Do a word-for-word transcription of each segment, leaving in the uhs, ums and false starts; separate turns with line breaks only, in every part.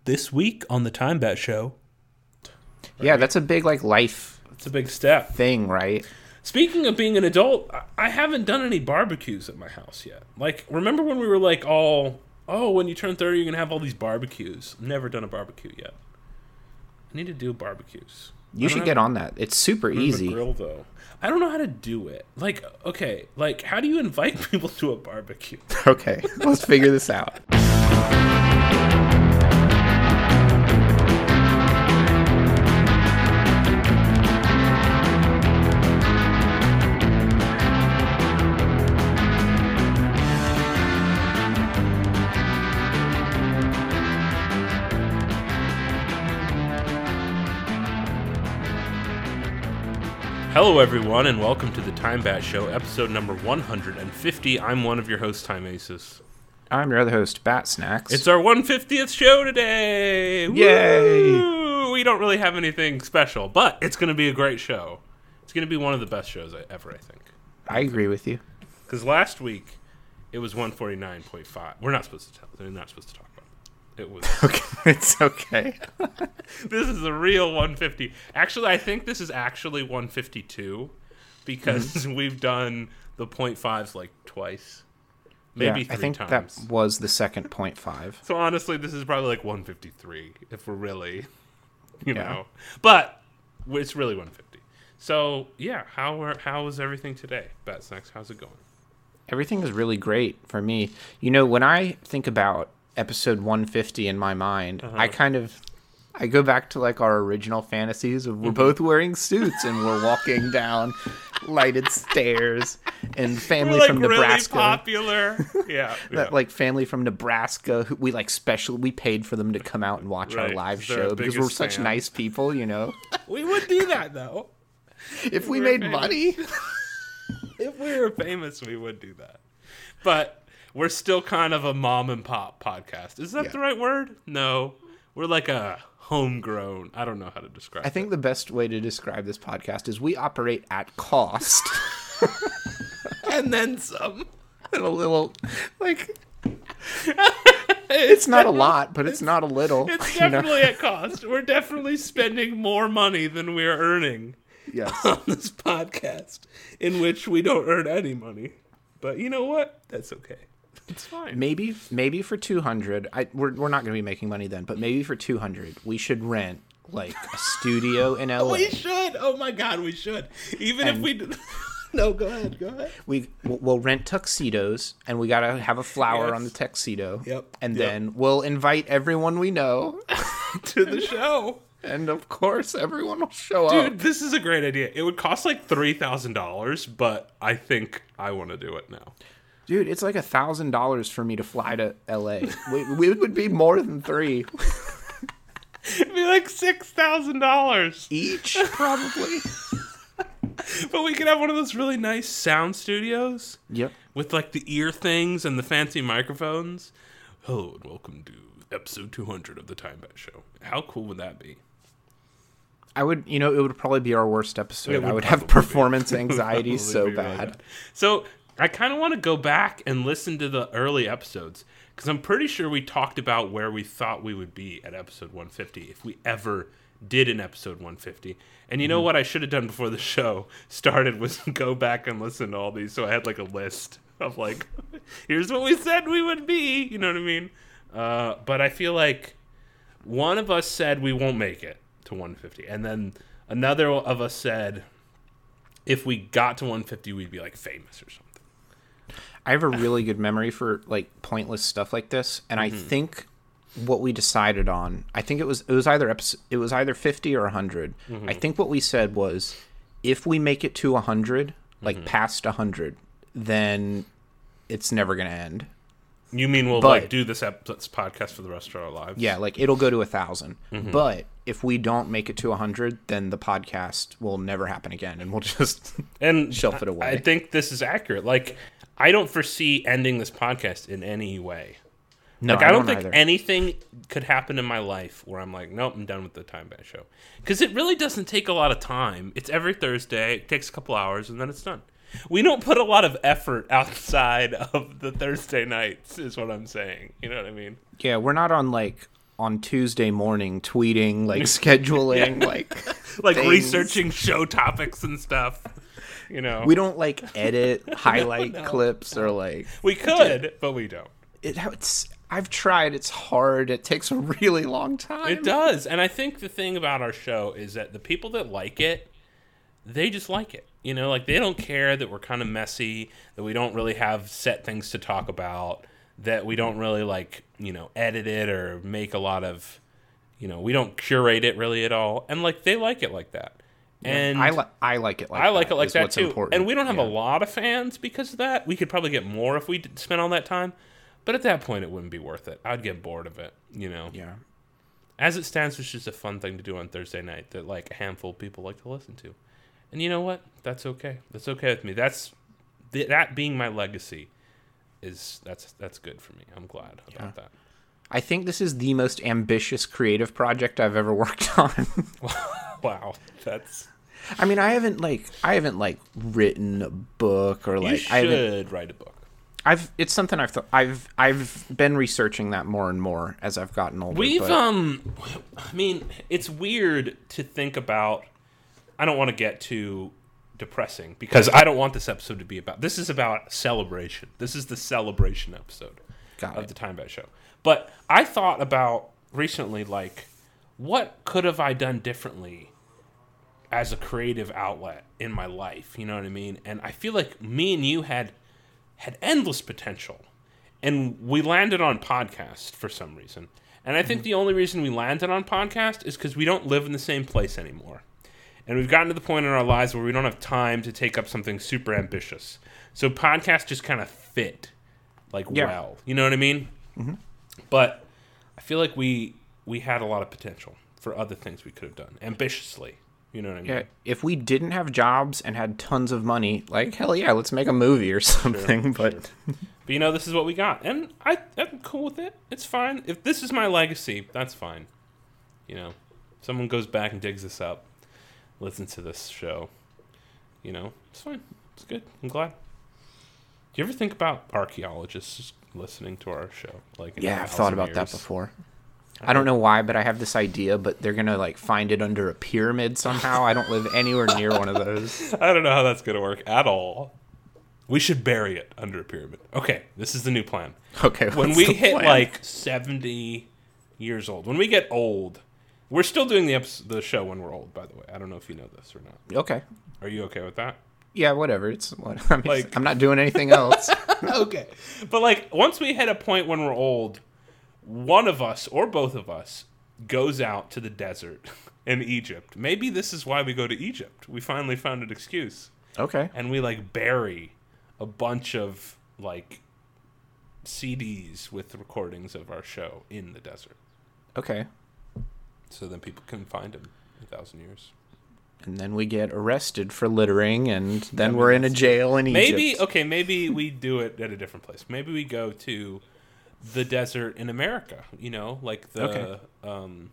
this week on the Time Bat Show.
Right? Yeah, that's a big like life.
It's a big step
thing, right?
Speaking of being an adult, I haven't done any barbecues at my house yet. Like, remember when we were like all, oh, when you turn thirty, you're gonna have all these barbecues. Never done a barbecue yet. I need to do barbecues.
You should get on that. It's super easy.
Grill though. I don't know how to do it. Like, okay, like how do you invite people to a barbecue?
Okay, let's figure this out.
Hello, everyone, and welcome to the Time Bat Show, episode number one hundred fifty. I'm one of your hosts, Time Aces.
I'm your other host, Bat Snacks.
It's our one hundred fiftieth show today!
Yay!
Woo! We don't really have anything special, but it's going to be a great show. It's going to be one of the best shows ever, I think.
I agree with you.
Because last week, it was one forty-nine point five. We're not supposed to tell. We're not supposed to talk about it. It was
okay. It's okay.
This is a real one fifty. Actually, I think this is actually one fifty-two because mm-hmm. we've done the point fives like twice, maybe
yeah,
three
I think
times.
That was the second point five.
So honestly, this is probably like one fifty-three if we're really, you
yeah.
know. But it's really one fifty. So yeah, how are, how is everything today, Bat Snacks? How's it going?
Everything is really great for me. You know, when I think about episode one fifty in my mind, uh-huh. I kind of I go back to like our original fantasies of we're mm-hmm. both wearing suits and we're walking down lighted stairs and family
we're, like,
from
really
Nebraska
popular. Yeah,
that
yeah.
like family from Nebraska who we like special we paid for them to come out and watch
right.
our live
They're
show because we're such
fans.
nice people, you know.
We would do that though.
If, if
we
we made
famous.
money.
If we were famous, we would do that. But we're still kind of a mom and pop podcast. Is that yeah. the right word? No. We're like a homegrown. I don't know how to describe it.
I think
it.
the best way to describe this podcast is we operate at cost.
And then some.
And a little, like, it's not a lot, but it's, it's not a little.
It's definitely
you know?
at cost. We're definitely spending more money than we are earning
yes.
on this podcast, in which we don't earn any money. But you know what? That's okay. It's fine.
Maybe, maybe for two hundred, I we're we're not going to be making money then. But maybe for two hundred, we should rent like a studio in L A.
We should. Oh my God, we should. Even
and
if we. Do... No, go ahead. Go ahead.
We we'll rent tuxedos, and we got to have a flower
yes.
on the tuxedo.
Yep.
And
yep.
then we'll invite everyone we know
to the show.
And of course, everyone will show
Dude,
up.
Dude, this is a great idea. It would cost like three thousand dollars, but I think I want to do it now.
Dude, it's like a thousand dollars for me to fly to L A. we, we would be more than three.
It'd be like six thousand dollars
each, probably.
But we could have one of those really nice sound studios.
Yep.
With like the ear things and the fancy microphones. Hello and welcome to episode two hundred of the Time Bat Show. How cool would that be?
I would, you know, it would probably be our worst episode.
Would
I would have performance anxiety so bad. Really bad.
So I kind of want to go back and listen to the early episodes because I'm pretty sure we talked about where we thought we would be at episode one fifty if we ever did an episode one fifty. And you know mm-hmm. what I should have done before the show started was go back and listen to all these. So I had like a list of like, here's what we said we would be. You know what I mean? Uh, but I feel like one of us said we won't make it to one fifty. And then another of us said if we got to one fifty, we'd be like famous or something.
I have a really good memory for like pointless stuff like this. And mm-hmm. I think what we decided on, I think it was it was either episode, it was either fifty or one hundred. Mm-hmm. I think what we said was if we make it to one hundred, like mm-hmm. past one hundred, then it's never going to end.
You mean we'll
but,
like do this, ep- this podcast for the rest of our lives?
Yeah, like it'll go to a thousand.
Mm-hmm.
But if we don't make it to a hundred, then the podcast will never happen again, and we'll just
and
shelf it away.
I think this is accurate. Like, I don't foresee ending this podcast in any way.
No,
like, I,
I
don't,
don't
think
either.
anything could happen in my life where I'm like, nope, I'm done with the Time Bat Show. Because it really doesn't take a lot of time. It's every Thursday. It takes a couple hours, and then it's done. We don't put a lot of effort outside of the Thursday nights, is what I'm saying. You know what I mean?
Yeah, we're not on, like, on Tuesday morning tweeting, like scheduling, yeah. like
like
things.
researching show topics and stuff. You know,
we don't like edit highlight no, no, clips no. or like
we could, it, but we don't.
It, it's I've tried. It's hard. It takes a really long time.
It does, and I think the thing about our show is that the people that like it, they just like it. You know, like they don't care that we're kind of messy, that we don't really have set things to talk about, that we don't really like, you know, edit it or make a lot of, you know, we don't curate it really at all, and like they like it like that. And
yeah, I, li- I like it like
I
that.
like it like that too.
Important.
And we don't have
yeah.
a lot of fans because of that. We could probably get more if we did spend all that time. But at that point, it wouldn't be worth it. I'd get bored of it, you know?
Yeah.
As it stands, it's just a fun thing to do on Thursday night that, like, a handful of people like to listen to. And you know what? That's okay. That's okay with me. That's th- that being my legacy is that's that's good for me. I'm glad about yeah. that.
I think this is the most ambitious creative project I've ever worked on.
Wow. That's...
I mean, I haven't, like, I haven't, like, written a book or, like...
You should
I haven't...
write a book.
I've it's something I've th- I've I've been researching that more and more as I've gotten older.
We've
but...
um, I mean, it's weird to think about. I don't want to get too depressing because I don't want this episode to be about. This is about celebration. This is the celebration episode
Got
of
it.
the Time Bat Show. But I thought about recently, like, what could have I done differently as a creative outlet in my life? You know what I mean? And I feel like me and you had. had endless potential, and we landed on podcast for some reason. And I think mm-hmm. the only reason we landed on podcast is because we don't live in the same place anymore. And we've gotten to the point in our lives where we don't have time to take up something super ambitious. So podcast just kind of fit, like, yeah. well. You know what I mean?
Mm-hmm.
But I feel like we we had a lot of potential for other things we could have done, ambitiously. You know what I mean?
Yeah, if we didn't have jobs and had tons of money, like, hell yeah, let's make a movie or something. Sure, but
sure. But you know, this is what we got. And I, I'm cool with it. It's fine. If this is my legacy, that's fine. You know, someone goes back and digs this up, listens to this show. You know, it's fine. It's good. I'm glad. Do you ever think about archaeologists listening to our show? Like, in
yeah, I've thought about
years?
that before. I don't know why, but I have this idea, but they're going to, like, find it under a pyramid somehow. I don't live anywhere near one of those.
I don't know how that's going to work at all. We should bury it under a pyramid. Okay, this is the new plan.
Okay,
when we hit, plan? like, seventy years old, when we get old, we're still doing the episode, the show when we're old, by the way. I don't know if you know this or not.
Okay.
Are you okay with that?
Yeah, whatever. It's what I mean,
like,
I'm not doing anything else.
Okay. But, like, once we hit a point when we're old... one of us or both of us goes out to the desert in Egypt. Maybe this is why we go to Egypt. We finally found an excuse.
Okay.
And we, like, bury a bunch of, like, C Ds with recordings of our show in the desert.
Okay.
So then people can find them in a thousand years.
And then we get arrested for littering, and then yeah, we're in a jail in Egypt.
Maybe, okay, maybe we do it at a different place. Maybe we go to... the desert in America, you know, like the,
okay.
um,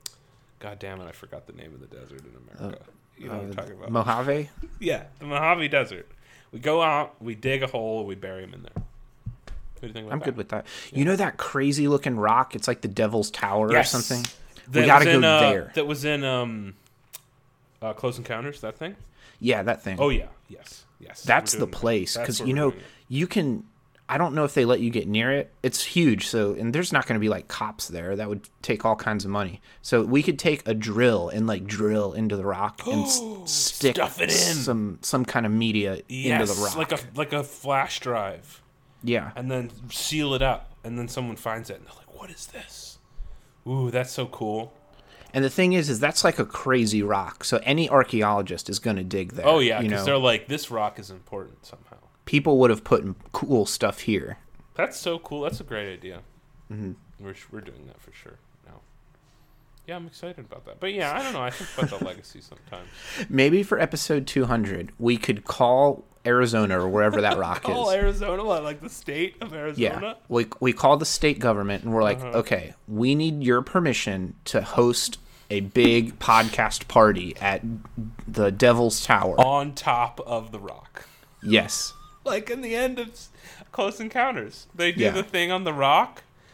God damn it, I forgot the name of the desert in America. Uh, you know
uh,
what I'm talking about?
Mojave?
Yeah, the Mojave Desert. We go out, we dig a hole, we bury him in there. What do you think about
I'm
that?
good with that.
Yeah.
You know that crazy looking rock? It's like the Devil's Tower
yes.
or something?
That
we gotta go
in, uh,
there.
That was in um, uh, Close Encounters, that thing?
Yeah, that thing.
Oh, yeah, yes, yes.
That's the place, because, you know, you can... I don't know if they let you get near it. It's huge, so and there's not going to be like cops there. That would take all kinds of money. So we could take a drill and like drill into the rock and s- stick
Stuff it in.
some some kind of media
yes,
into the rock,
like a like a flash drive.
Yeah,
and then seal it up, and then someone finds it, and they're like, "What is this? Ooh, that's so cool."
And the thing is, is that's like a crazy rock. So any archaeologist is going to dig there.
Oh yeah,
because
you know? They're like, this rock is important somehow.
People would have put cool stuff here.
That's so cool. That's a great idea.
Mm-hmm.
We're we're doing that for sure now. Yeah, I'm excited about that. But yeah, I don't know. I think about the legacy sometimes.
Maybe for episode two hundred, we could call Arizona or wherever that rock
call
is.
Call Arizona, like the state of Arizona?
Yeah. We, we call the state government and we're like,
uh-huh.
okay, we need your permission to host a big podcast party at the Devil's Tower.
On top of the rock.
Yes.
Like in the end of Close Encounters. They do
yeah.
the thing on the rock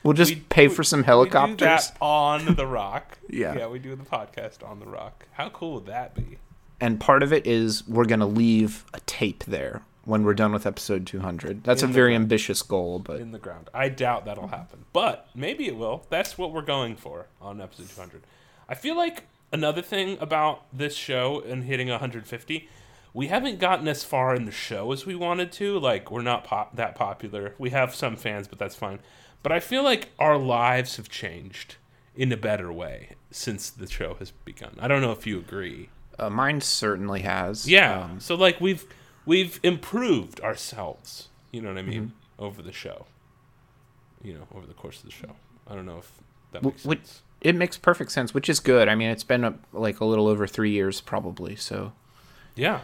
We'll just
we,
pay for some helicopters.
We do that on The Rock.
Yeah.
Yeah, we do the podcast on The Rock. How cool would that be?
And part of it is we're going to leave a tape there when we're done with episode two hundred. That's
In
a very
ground.
ambitious goal, but
In the ground. I doubt that'll happen. But maybe it will. That's what we're going for on episode two hundred. I feel like another thing about this show and hitting one hundred fifty, we haven't gotten as far in the show as we wanted to. Like, we're not pop- that popular. We have some fans, but that's fine. But I feel like our lives have changed in a better way since the show has begun. I don't know if you agree.
uh, mine certainly has.
Yeah.
Um,
so, like, we've we've improved ourselves, you know what I mean,
mm-hmm.
over the show. You know, over the course of the show. I don't know if that
w-
makes
which,
sense.
it makes perfect sense, which is good. I mean, it's been a, like a little over three years probably, so.
Yeah.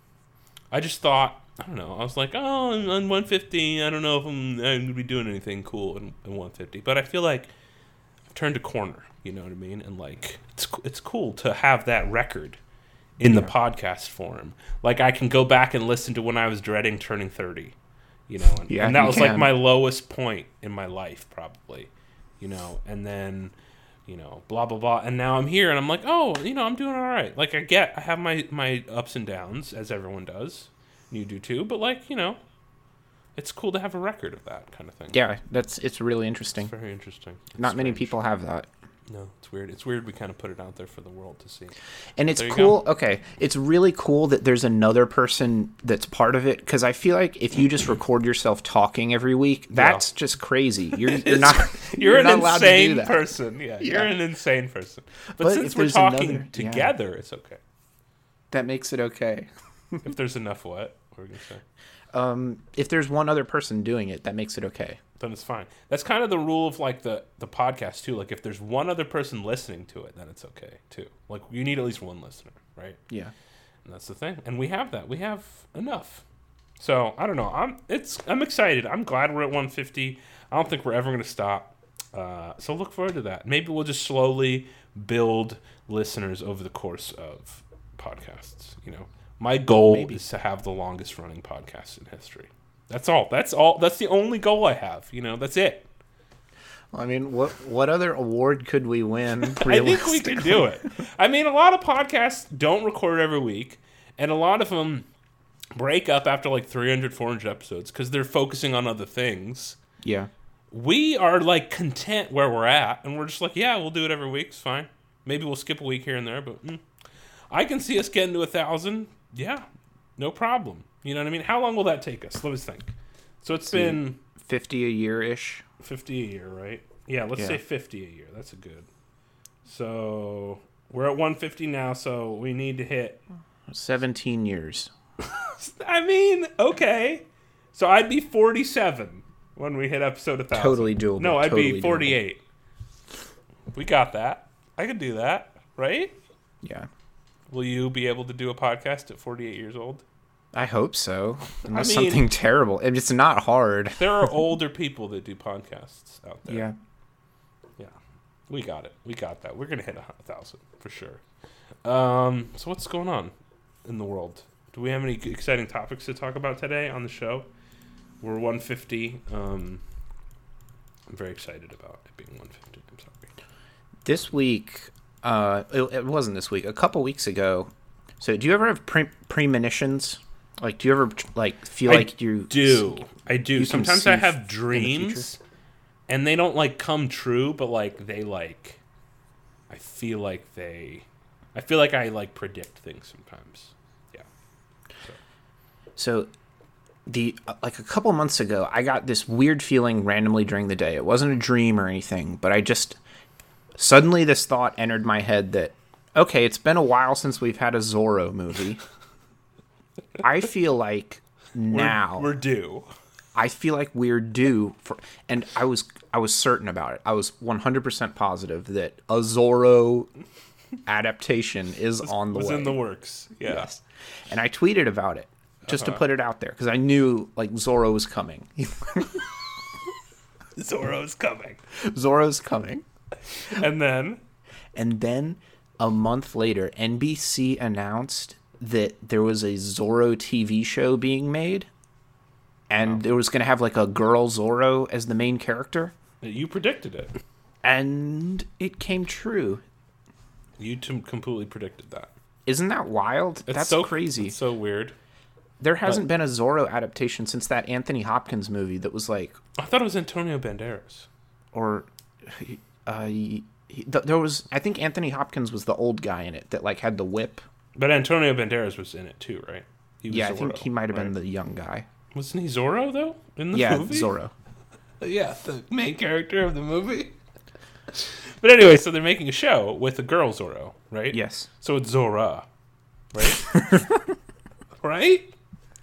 I just thought, I don't know, I was like, oh, on on one fifty, I don't know if I'm, I'm going to be doing anything cool in, in one fifty. But I feel like I've turned a corner, you know what I mean? And, like, it's it's cool to have that record in the
Yeah.
podcast form. Like, I can go back and listen to when I was dreading turning thirty, you know? And,
Yeah,
and that
you
was, like,
can.
my lowest point in my life, probably, you know? And then, you know, blah, blah, blah. And now I'm here, and I'm like, oh, you know, I'm doing all right. Like, I get, I have my, my ups and downs, as everyone does. You do too, but, like, you know, it's cool to have a record of that kind of thing.
Yeah, that's it's really interesting.
It's very interesting. It's
Not many
strange.
people have that.
No, it's weird. It's weird we kind of put it out there for the world to see.
And it's
There you
cool. Okay, it's really cool that there's another person that's part of it, because I feel like if you just record yourself talking every week, that's just crazy. You're, you're not
You're, an
not allowed to do
insane
that.
person. Yeah, you're
Yeah.
an insane person. But,
But
since
if
we're
there's
talking
another- yeah.
together, it's okay.
That makes it okay.
If there's enough what? What are we going to say?
Um, if there's one other person doing it, that makes it okay.
Then it's fine. That's kind of the rule of, like, the, the podcast, too. Like, if there's one other person listening to it, then it's okay, too. Like, you need at least one listener, right?
Yeah.
And that's the thing. And we have that. We have enough. So, I don't know. I'm it's I'm excited. I'm glad we're at one fifty. I don't think we're ever going to stop. Uh, so look forward to that. Maybe we'll just slowly build listeners over the course of podcasts, you know. My goal
Maybe.
is to have the longest running podcast in history. That's all. That's all. That's the only goal I have, you know. That's it.
I mean, what what other award could we win?
I think we can do it. I mean, a lot of podcasts don't record every week, and a lot of them break up after like three hundred, four hundred episodes because they're focusing on other things.
Yeah.
We are like content where we're at, and we're just like, yeah, we'll do it every week. It's fine. Maybe we'll skip a week here and there, but mm, I can see us getting to a thousand. Yeah, no problem. You know what I mean? How long will that take us? Let us think. So it's
See,
been
fifty a year ish.
fifty a year, right? Yeah, let's
Yeah.
say fifty a year. That's a good. So we're at one fifty now, so we need to hit.
Seventeen years.
I mean, okay. So I'd be forty-seven when we hit episode one thousand.
Totally doable.
No, I'd
Totally
be
doable.
forty-eight. We got that. I could do that, right?
Yeah.
Will you be able to do a podcast at forty-eight years old?
I hope so. Unless
mean-
something terrible. And it's not hard.
There are older people that do podcasts out there.
Yeah.
Yeah. We got it. We got that. We're going to hit a thousand for sure. Um, so what's going on in the world? Do we have any exciting topics to talk about today on the show? We're one fifty. Um, I'm very excited about it being one fifty. I'm sorry.
This week, uh, it, it wasn't this week. A couple weeks ago. So, do you ever have pre- premonitions? Like, do you ever like feel
I
like you
do. I do.
you can
Sometimes
see
I
f-
have
in the
dreams, and they don't like come true, but like they like. I feel like they. I feel like I like predict things sometimes. Yeah. So.
So, the uh, like a couple months ago, I got this weird feeling randomly during the day. It wasn't a dream or anything, but I just suddenly this thought entered my head that okay, it's been a while since we've had a Zorro movie. I feel like now
We're, we're due.
I feel like we're due for, and I was I was certain about it. I was one hundred percent positive that a Zorro adaptation is on the
was
way.
in the works. Yeah.
Yes. And I tweeted about it just
Uh-huh.
to put it out there because I knew like Zorro was coming.
Zorro's coming.
Zorro's coming.
And then
And then a month later, N B C announced that there was a Zorro T V show being made. And it was going to have like a girl Zorro as the main character.
You predicted it.
And it came true.
You t- completely predicted that.
Isn't that wild?
It's
That's
so
crazy.
It's so weird.
There hasn't but, been a Zorro adaptation since that Anthony Hopkins movie that was like...
I thought it was Antonio Banderas.
Or... Uh, he, he, there was... I think Anthony Hopkins was the old guy in it that like had the whip.
But Antonio Banderas was in it too, right?
He was yeah, Zorro, I think he might have right? been the young guy.
Wasn't he Zorro, though, in the
yeah,
movie?
Yeah, Zorro.
Yeah, the main character of the movie. But anyway, so they're making a show with a girl Zorro, right?
Yes.
So it's Zora, right? Right?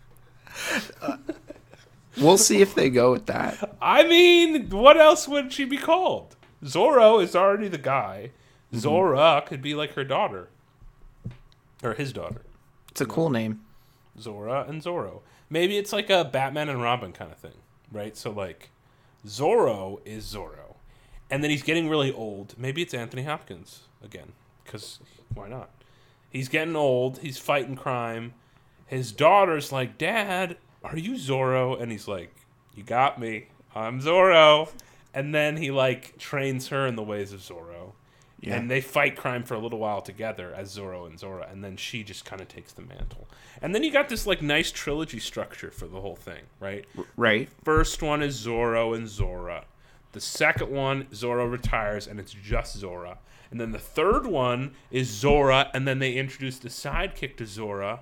Uh, we'll see if they go with that.
I mean, what else would she be called? Zorro is already the guy. Mm-hmm. Zora could be like her daughter. Or his daughter.
It's a cool know? name.
Zora and Zorro. Maybe it's like a Batman and Robin kind of thing, right? So, like, Zorro is Zorro. And then he's getting really old. Maybe it's Anthony Hopkins again, because why not? He's getting old. He's fighting crime. His daughter's like, Dad, are you Zorro? And he's like, you got me. I'm Zorro. And then he, like, trains her in the ways of Zorro. Yeah. And they fight crime for a little while together as Zorro and Zora, and then she just kind of takes the mantle. And then you got this like nice trilogy structure for the whole thing, right?
Right.
First one is Zorro and Zora. The second one, Zorro retires, and it's just Zora. And then the third one is Zora, and then they introduce the sidekick to Zora,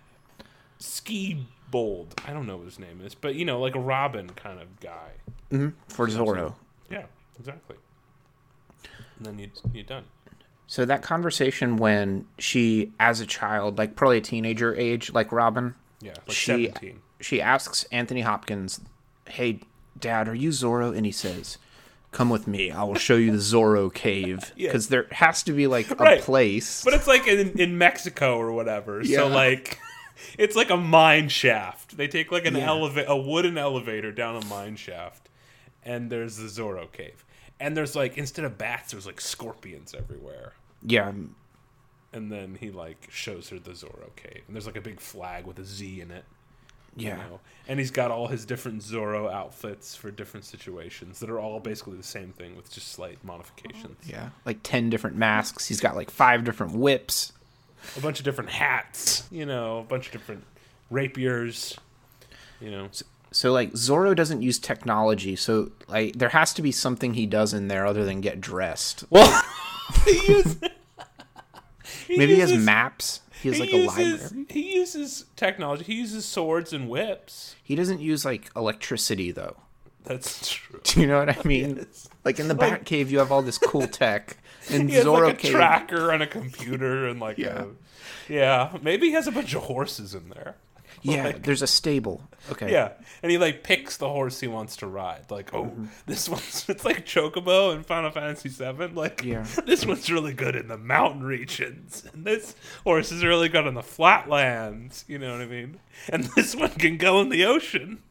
Ski Bold. I don't know what his name is, but you know, like a Robin kind of guy.
Mm-hmm. For Zorro.
Yeah, exactly. And then you, you're done.
So that conversation when she, as a child, like probably a teenager age, like Robin,
yeah, like
she,
seventeen.
She asks Anthony Hopkins, hey, Dad, are you Zorro? And he says, come with me. I will show you the Zorro cave. Because yeah. there has to be like a right. place.
But it's like in, in Mexico or whatever. Yeah. So like, it's like a mine shaft. They take like an yeah. eleva- a wooden elevator down a mine shaft. And there's the Zorro cave. And there's like, instead of bats, there's like scorpions everywhere.
Yeah.
And then he like shows her the Zorro cave. And there's like a big flag with a Z in it.
Yeah.
You know? And he's got all his different Zorro outfits for different situations that are all basically the same thing with just slight modifications.
Yeah. Like ten different masks. He's got like five different whips.
A bunch of different hats. You know, a bunch of different rapiers. You know.
So, So, like, Zorro doesn't use technology, so, like, there has to be something he does in there other than get dressed.
Well, he uses...
he Maybe uses, he has maps. He has, he like, uses, a library.
He uses technology. He uses swords and whips.
He doesn't use, like, electricity, though.
That's true.
Do you know what I mean? Yes. Like, in the like, Batcave, you have all this cool tech. In
he has,
Zorro
like, a
Cave,
tracker and a computer and, like,
yeah.
a... Yeah. Maybe he has a bunch of horses in there.
Yeah,
like,
there's a stable. Okay.
Yeah, and he like picks the horse he wants to ride. Like, oh, mm-hmm. this one's it's like Chocobo in Final Fantasy seven. Like,
yeah.
this one's really good in the mountain regions, and this horse is really good in the flatlands. You know what I mean? And this one can go in the ocean.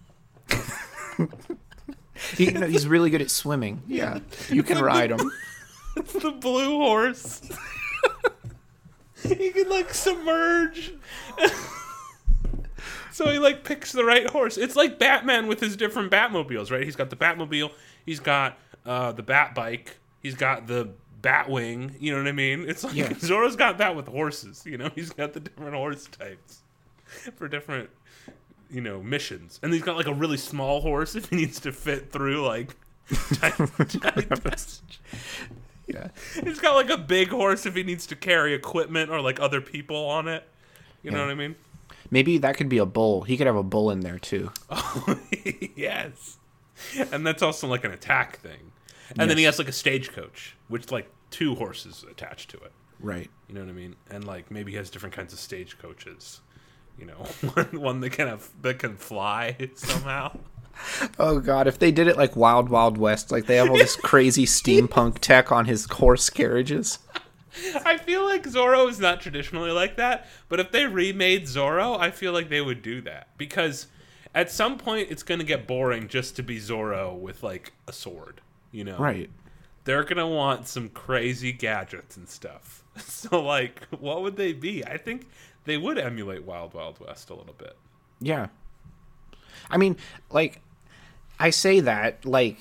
he, you know, he's really good at swimming. Yeah, you can ride him.
It's the blue horse. He can like submerge. So he, like, picks the right horse. It's like Batman with his different Batmobiles, right? He's got the Batmobile. He's got uh, the Batbike. He's got the Batwing. You know what I mean? It's like yeah. Zorro's got that with horses. You know, he's got the different horse types for different, you know, missions. And he's got, like, a really small horse if he needs to fit through, like, tight, tight passage. Yeah. He's got, like, a big horse if he needs to carry equipment or, like, other people on it. You yeah. know what I mean?
Maybe that could be a bull. He could have a bull in there, too.
Oh, yes. And that's also like an attack thing. And yes. then he has like a stagecoach, which like two horses attached to it.
Right.
You know what I mean? And like maybe he has different kinds of stagecoaches. You know, one, one that can have, that can fly somehow.
Oh, God. If they did it like Wild Wild West, like they have all this crazy steampunk tech on his horse carriages.
I feel like Zorro is not traditionally like that, but if they remade Zorro, I feel like they would do that. Because at some point, it's going to get boring just to be Zorro with, like, a sword, you know?
Right.
They're going to want some crazy gadgets and stuff. So, like, what would they be? I think they would emulate Wild Wild West a little bit.
Yeah. I mean, like, I say that, like...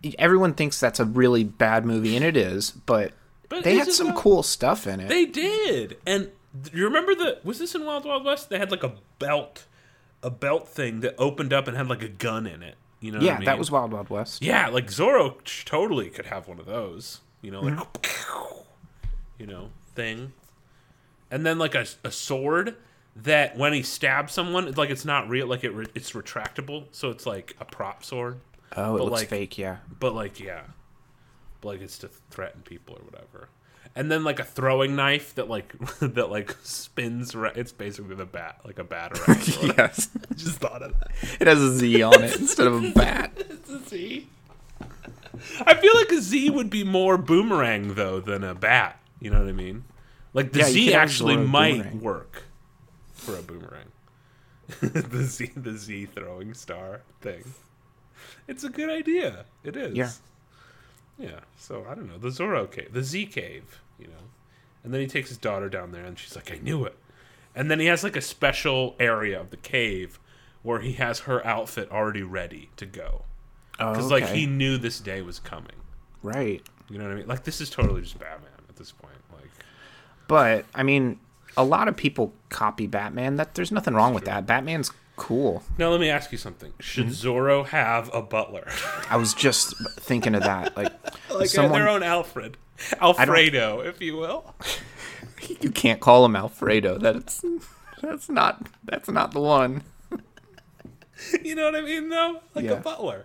everyone thinks that's a really bad movie, and it is, but,
But
they
is
had
it
some
though?
cool stuff in it.
They did, and th- you remember the? Was this in Wild Wild West? They had like a belt, a belt thing that opened up and had like a gun in it. You know?
yeah,
what I mean?
that was Wild Wild West.
Yeah, like Zorro ch- totally could have one of those. You know, like
Mm-hmm.
you know thing, and then like a, a sword that when he stabs someone, it's like it's not real. Like it, re- it's retractable, so it's like a prop sword.
Oh, it
But,
looks
like-
fake, yeah.
But like, yeah, but like it's to threaten people or whatever. And then like a throwing knife that like that like spins. Ra- it's basically the bat, like a batarang.
Yes.
I just thought of that.
It has a Z on it instead of a bat.
It's a Z. I feel like a Z would be more boomerang though than a bat. You know what I mean? Like the
Yeah, you
Z
could have
actually
Zorro
might
boomerang.
work for a boomerang. the Z, the Z throwing star thing. It's a good idea. It is.
Yeah.
Yeah. So I don't know the Zorro cave, the Z cave. You know, and then he takes his daughter down there, and she's like, "I knew it." And then he has like a special area of the cave where he has her outfit already ready to go.
Oh,
Because,
okay.
like, he knew this day was coming.
Right.
You know what I mean? Like, this is totally just Batman at this point. Like,
But, I mean, a lot of people copy Batman. That There's nothing wrong with that. Batman's cool.
now let me ask you something. Should
Mm-hmm.
Zorro have a butler?
I was just thinking of that. Like,
like,
someone,
their own Alfred. Alfredo, if you will.
you can't call him Alfredo. That's that's not that's not the one.
You know what I mean, though? Like
Yeah.
a butler.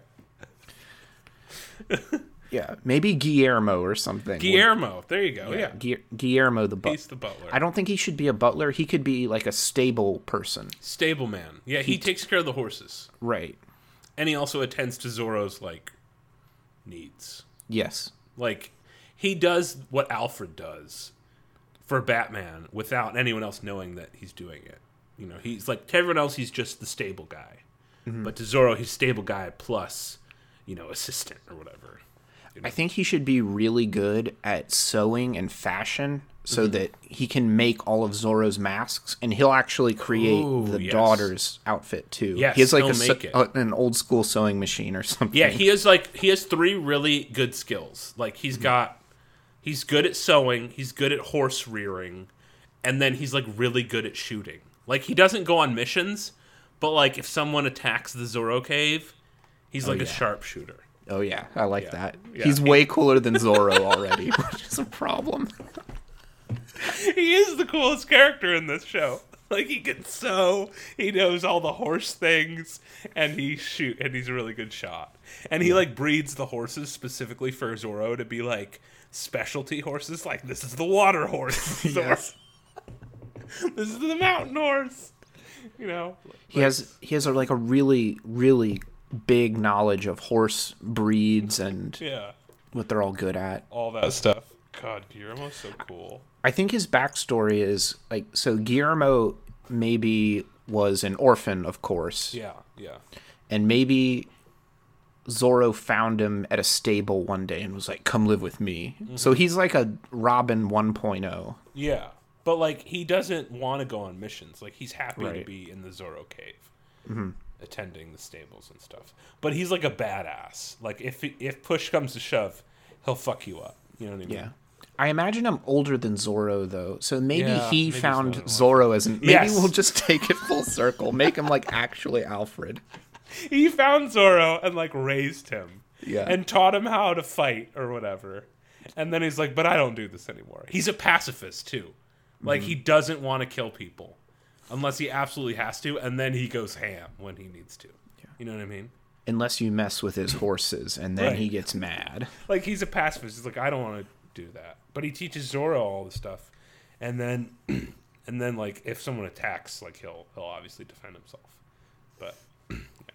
Yeah, maybe Guillermo or something.
Guillermo. There you go. Yeah.
Gu- Guillermo the
He's
butler.
the butler.
I don't think he should be a butler. He could be like a stable person.
Stable man. Yeah, he, takes care of the horses.
Right.
And he also attends to Zorro's, like, needs.
Yes.
Like, he does what Alfred does for Batman without anyone else knowing that he's doing it. You know, he's like, to everyone else, he's just the stable guy.
Mm-hmm.
But to Zorro, he's stable guy plus, you know, assistant or whatever. You know?
I think he should be really good at sewing and fashion so
Mm-hmm.
that he can make all of Zorro's masks, and he'll actually create
Ooh,
the
yes.
daughter's outfit too.
Yes,
he has like
he'll
a, se-
make it.
uh, an old school sewing machine or something.
Yeah, he has like he has three really good skills. Like he's
Mm-hmm.
got he's good at sewing, he's good at horse rearing, and then he's like really good at shooting. Like he doesn't go on missions, but like if someone attacks the Zorro cave, he's like a
yeah.
sharpshooter.
Oh yeah, I like
Yeah.
that.
Yeah.
He's way cooler than Zorro already, which is a problem.
He is the coolest character in this show. Like he can sew, he knows all the horse things, and he shoot, and he's a really good shot. And he like breeds the horses specifically for Zorro to be like specialty horses. Like this is the water horse,
Yes.
this is the mountain horse. You know,
He has he has a, like a really really big knowledge of horse breeds and
yeah,
what they're all good at.
all that stuff. God, Guillermo's so cool.
I think his backstory is like so. Guillermo maybe was an orphan, of course,
Yeah, yeah.
and maybe Zorro found him at a stable one day and was like, "Come live with me."
Mm-hmm.
So he's like a Robin one point oh.
Yeah, but like he doesn't want to go on missions. Like he's happy to
Right.
be in the Zorro cave, mm-hmm. attending the stables and stuff. But he's like a badass. Like if if push comes to shove, he'll fuck you up. You know what I mean?
Yeah. I imagine I'm older than Zorro though, so maybe
Yeah,
he
maybe he's
found
not
Zorro as an. Maybe
Yes.
we'll just take it full circle, make him like actually Alfred.
He found Zorro and like raised him,
Yeah.
and taught him how to fight or whatever. And then he's like, "But I don't do this anymore." He's a pacifist too. Like he doesn't want to kill people unless he absolutely has to, and then he goes ham when he needs to. You know what I mean?
Unless you mess with his horses, and then
Right.
he gets mad.
Like he's a pacifist. He's like, I don't want to do that, but he teaches Zorro all the stuff, and then, and then like if someone attacks, like he'll he'll obviously defend himself. But yeah.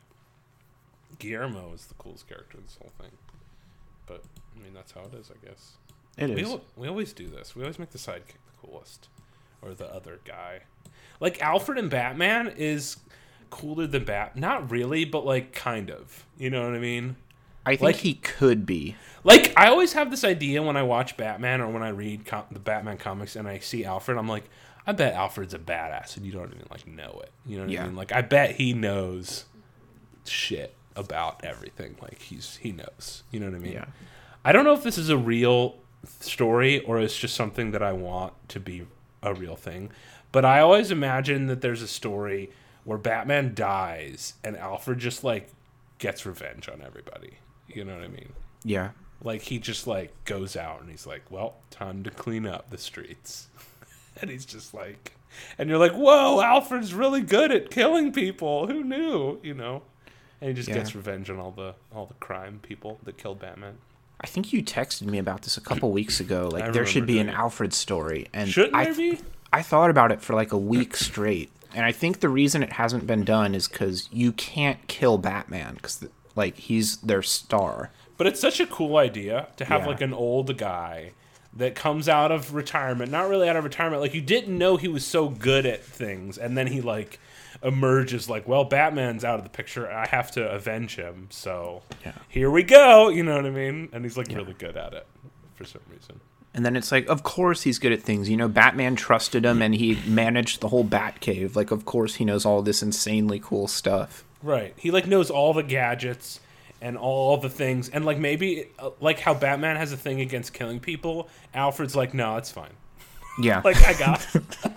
Guillermo is the coolest character in this whole thing. But I mean that's how it is, I guess.
It
We
is.
al- we always do this. We always make the sidekick the coolest, or the other guy. Like Alfred in Batman is cooler than Bat. Not really, but like kind of. You know what I mean?
I think
like-
he could be.
Like, I always have this idea when I watch Batman or when I read com- the Batman comics and I see Alfred, I'm like, I bet Alfred's a badass and you don't even, like, know it. You know what
Yeah.
I mean? Like, I bet he knows shit. about everything. Like he's he knows. You know what I mean?
Yeah.
I don't know if this is a real story or it's just something that I want to be a real thing. But I always imagine that there's a story where Batman dies and Alfred just like gets revenge on everybody. You know what I mean?
Yeah.
Like he just like goes out and he's like, well, time to clean up the streets. And he's just like, and you're like, whoa, Alfred's really good at killing people. Who knew? You know? And he just
Yeah.
gets revenge on all the all the crime people that killed Batman.
I think you texted me about this a couple weeks ago. Like
I
there should
remember
be an
doing it.
Alfred story, and
Shouldn't
I
there be?
I thought about it for like a week straight, and I think the reason it hasn't been done is because you can't kill Batman because like he's their star.
But it's such a cool idea to have
Yeah.
like an old guy that comes out of retirement, not really out of retirement, like you didn't know he was so good at things, and then he like emerges like, well, Batman's out of the picture, I have to avenge him, so
Yeah.
here we go, you know what I mean? And he's like
Yeah.
really good at it for some reason.
And then it's like, of course he's good at things. You know, Batman trusted him, and he managed the whole Batcave. Like, of course he knows all this insanely cool stuff.
Right. He like knows all the gadgets and all the things, and like maybe uh, like how Batman has a thing against killing people, Alfred's like, no, it's fine.
Yeah.
Like I got,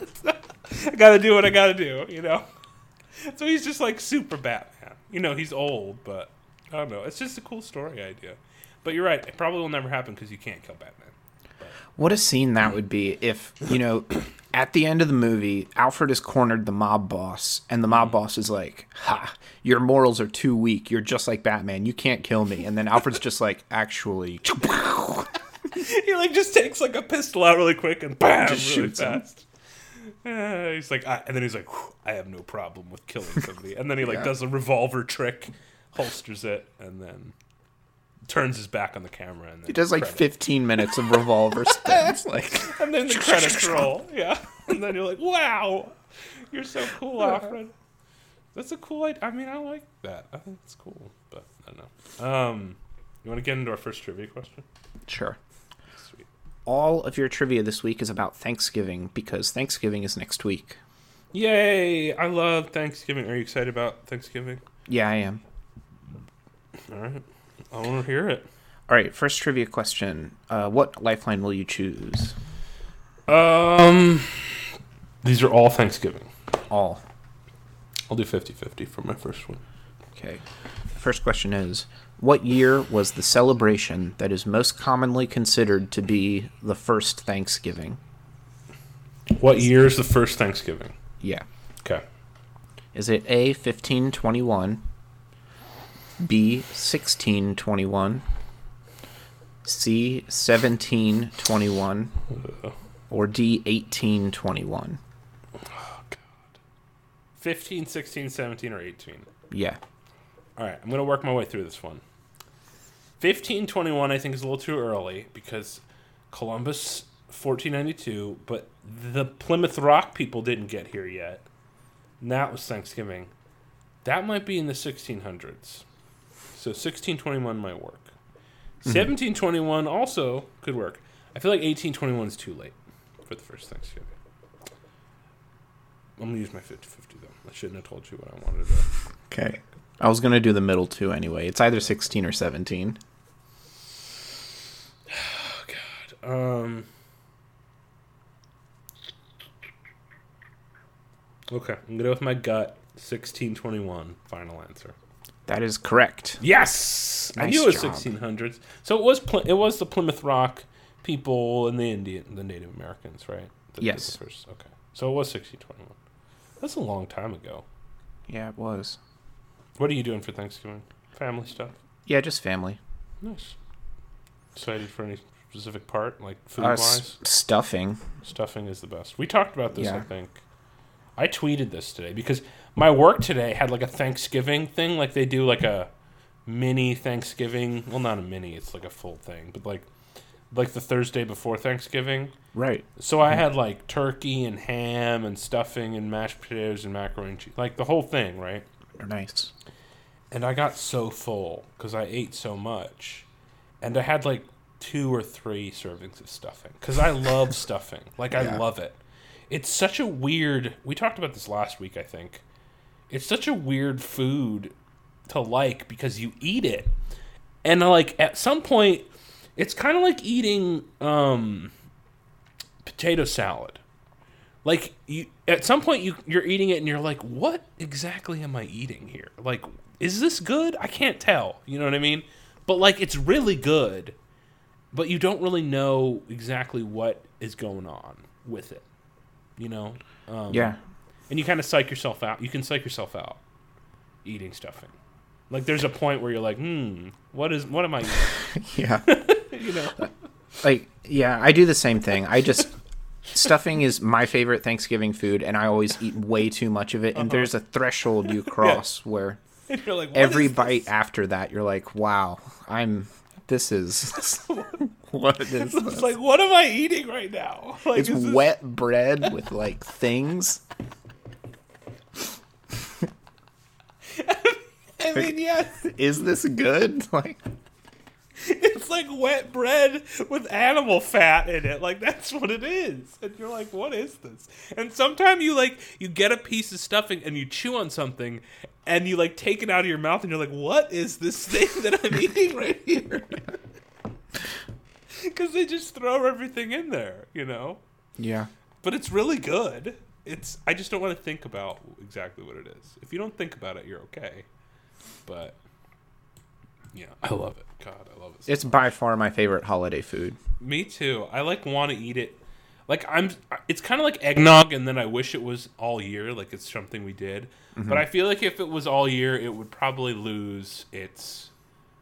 I gotta do what I gotta do, you know. So he's just like super Batman. You know, he's old, but I don't know. It's just a cool story idea. But you're right. It probably will never happen because you can't kill Batman.
What a scene that would be if, you know, at the end of the movie, Alfred has cornered the mob boss, and the mob boss is like, ha, your morals are too weak. You're just like Batman. You can't kill me. And then Alfred's just like, actually,
He like just takes like a pistol out really quick and bam,
Just
really
shoots him.
fast. Uh, he's like, I, and then he's like, "Whew, I have no problem with killing somebody. And then he like
Yeah.
does a revolver trick, holsters it, and then turns his back on the camera. And then
he does like
credits.
fifteen minutes of revolver spins. Like,
And then the credits roll. Yeah. And then you're like, wow, you're so cool, Alfred. That's a cool idea. I mean, I like that. I think it's cool, but I don't know. Um, you want to get into our first trivia question?
sure.
Sweet.
All of your trivia this week is about Thanksgiving because Thanksgiving is next week.
Yay! I love Thanksgiving. Are you excited about Thanksgiving?
Yeah, I am.
All right. I want to hear it.
All right, first trivia question. Uh, what lifeline will you choose?
Um, these are all Thanksgiving.
All.
I'll do fifty-fifty for my first one.
Okay. First question is, what year was the celebration that is most commonly considered to be the first Thanksgiving?
What year is the first Thanksgiving?
Yeah.
Okay.
Is it A, fifteen twenty-one, B, sixteen twenty-one, C, seventeen twenty-one,
Uh,
or D, eighteen twenty-one?
oh, God. fifteen, sixteen, seventeen, or eighteen?
Yeah.
All right. I'm going to work my way through this one. fifteen twenty-one, I think, is a little too early because Columbus, fourteen ninety-two, but the Plymouth Rock people didn't get here yet. And that was Thanksgiving. That might be in the sixteen hundreds. So sixteen twenty-one might work.
Mm-hmm.
seventeen twenty-one also could work. I feel like eighteen twenty-one is too late for the first Thanksgiving. I'm going to use my fifty-fifty, though. I shouldn't have told you what I wanted to do.
Okay. I was going to do the middle two anyway. It's either sixteen or seventeen.
Oh, God. Um... Okay, I'm gonna go with my gut. sixteen twenty-one, final answer.
That is correct.
Yes, I
Nice
knew it was
job.
sixteen hundreds. So it was Ply- it was the Plymouth Rock people and the Indian, the Native Americans, right? That did
Yes.
the first. Okay, so it was sixteen twenty-one. That's a long time ago.
Yeah, it was.
What are you doing for Thanksgiving? Family stuff.
Yeah, just family.
Nice. Excited for any specific part, like food
Uh,
wise?
s- stuffing.
Stuffing is the best. We talked about this, I
Yeah.
think. I tweeted this today because my work today had like a Thanksgiving thing. Like they do like a mini Thanksgiving. Well, not a mini. It's like a full thing. But like like the Thursday before Thanksgiving.
Right.
So I had like turkey and ham and stuffing and mashed potatoes and macaroni and cheese. Like the whole thing, right?
Nice.
And I got so full because I ate so much. And I had like two or three servings of stuffing because I love stuffing. Like I
Yeah.
love it. It's such a weird... We talked about this last week, I think. It's such a weird food to like because you eat it. And like at some point it's kind of like eating um, potato salad. Like you at some point you you're eating it and you're like, what exactly am I eating here? Like, is this good? I can't tell. You know what I mean? But like it's really good, but you don't really know exactly what is going on with it. You know? Um,
Yeah.
And you kind of psych yourself out. You can psych yourself out eating stuffing. Like there's a point where you're like, hmm, what is what am I eating?
Yeah.
You know?
Like, yeah, I do the same thing. I just stuffing is my favorite Thanksgiving food, and I always eat way too much of it. And
Uh-huh.
there's a threshold you cross yeah. where
And you're like, what
every
is
bite
this?
after that, you're like, wow, I'm. This is what is
It's
this?
like, what am I eating right now? Like,
It's
is this-
wet bread with like things.
I mean, yes,
Is this good? Like,
it's like wet bread with animal fat in it. Like that's what it is. And you're like, what is this? And sometimes you like you get a piece of stuffing and you chew on something, and you like take it out of your mouth, and you're like, what is this thing that I'm eating right here? Because they just throw everything in there, you know.
yeah.
But it's really good. It's I just don't want to think about exactly what it is. If you don't think about it, you're okay. But yeah, I love it. God, I love it. So
It's by far my favorite holiday food.
Me too. I like want to eat it. Like I'm. It's kind of like eggnog, and then I wish it was all year. Like it's something we did.
Mm-hmm.
But I feel like if it was all year, it would probably lose its.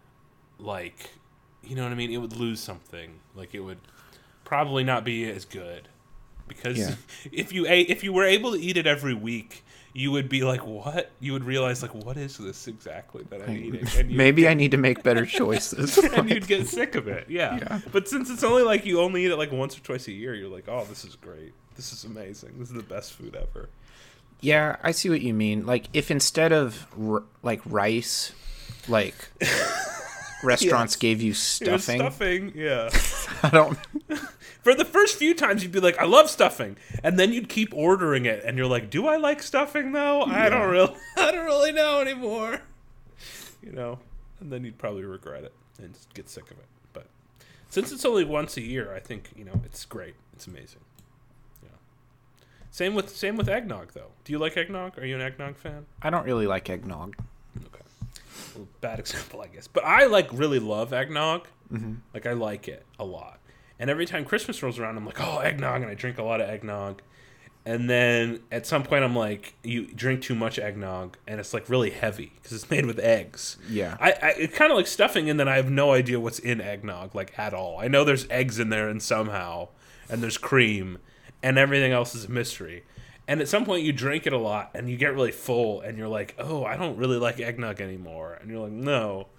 Like, you know what I mean? It would lose something. Like it would probably not be as good. Because
Yeah.
if you ate, if you were able to eat it every week, you would be like, "What?" You would realize, like, "What is this exactly that I'm eating?" And you
Maybe I need to make better choices.
and you'd get sick of it. Yeah.
Yeah.
But since it's only like you only eat it like once or twice a year, you're like, "Oh, this is great. This is amazing. This is the best food ever."
Yeah, I see what you mean. Like, if instead of r- like rice, like restaurants
Yes.
gave you
It was
stuffing,
stuffing, yeah.
I don't.
For the first few times, you'd be like, "I love stuffing," and then you'd keep ordering it, and you're like, "Do I like stuffing though? I don't really, I don't really know anymore." You know, and then you'd probably regret it and just get sick of it. But since it's only once a year, I think you know it's great. It's amazing. Yeah. Same with same with eggnog though. Do you like eggnog? Are you an eggnog fan?
I don't really like eggnog.
Okay. Well, bad example, I guess. But I like really love eggnog.
Mm-hmm.
Like I like it a lot. And every time Christmas rolls around, I'm like, oh, eggnog, and I drink a lot of eggnog. And then at some point, I'm like, you drink too much eggnog, and it's like really heavy because it's made with eggs.
Yeah.
I, I it's kind of like stuffing, and then I have no idea what's in eggnog, like at all. I know there's eggs in there, and somehow, and there's cream, and everything else is a mystery. And at some point, you drink it a lot, and you get really full, and you're like, oh, I don't really like eggnog anymore. And you're like, no.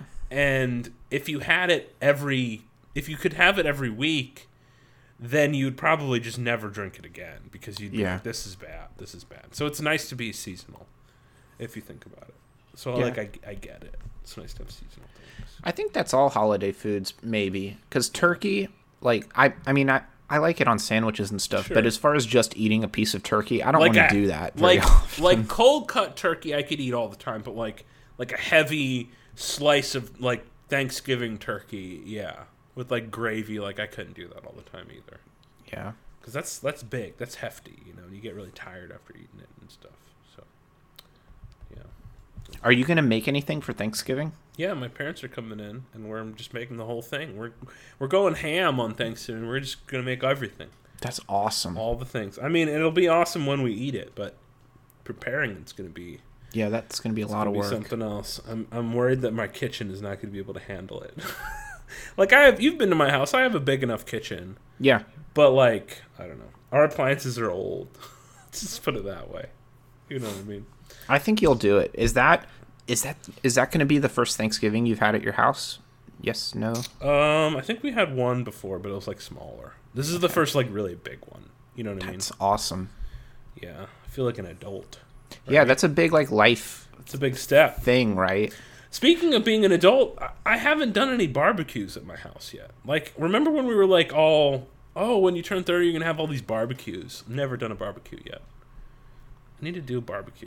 And if you had it every, if you could have it every week, then you'd probably just never drink it again because you'd be
Yeah.
like, this is bad, this is bad. So it's nice to be seasonal, if you think about it. So
Yeah.
like, I, I get it. It's nice to have seasonal things.
I think that's all holiday foods, maybe. Because turkey, like, I, I mean, I, I like it on sandwiches and stuff,
Sure.
but as far as just eating a piece of turkey, I don't
Like
want to
a-
do that very
Like,
often.
like cold cut turkey, I could eat all the time, but like, like a heavy slice of like Thanksgiving turkey, yeah, with like gravy, like I couldn't do that all the time either.
Yeah.
Because that's that's big, that's hefty, you know. And you get really tired after eating it and stuff. So, yeah,
Are you going to make anything for Thanksgiving?
yeah. My parents are coming in, and we're just making the whole thing. We're we're going ham on Thanksgiving. We're just gonna make everything,
That's awesome.
all the things. I mean, it'll be awesome when we eat it, but preparing it's gonna be
Yeah, that's going to be a
it's
lot
gonna
of
be
work.
something else. I'm I'm worried that my kitchen is not gonna be able to handle it. Like I have, you've been to my house. I have a big enough kitchen.
Yeah.
But, like, I don't know. Our appliances are old. Let's just put it that way. You know what I mean?
I think you'll do it. Is that is that is that going to be the first Thanksgiving you've had at your house? Yes, no.
Um, I think we had one before, but it was, like, smaller. This is the first, like, really big one. You know what I mean?
That's awesome.
Yeah. I feel like an adult.
Yeah, that's a big like life
It's a big step.
thing, right?
Speaking of being an adult, I- I haven't done any barbecues at my house yet. Like, remember when we were, like, all... Oh, when you turn thirty, you're going to have all these barbecues. Never done a barbecue yet. I need to do barbecues.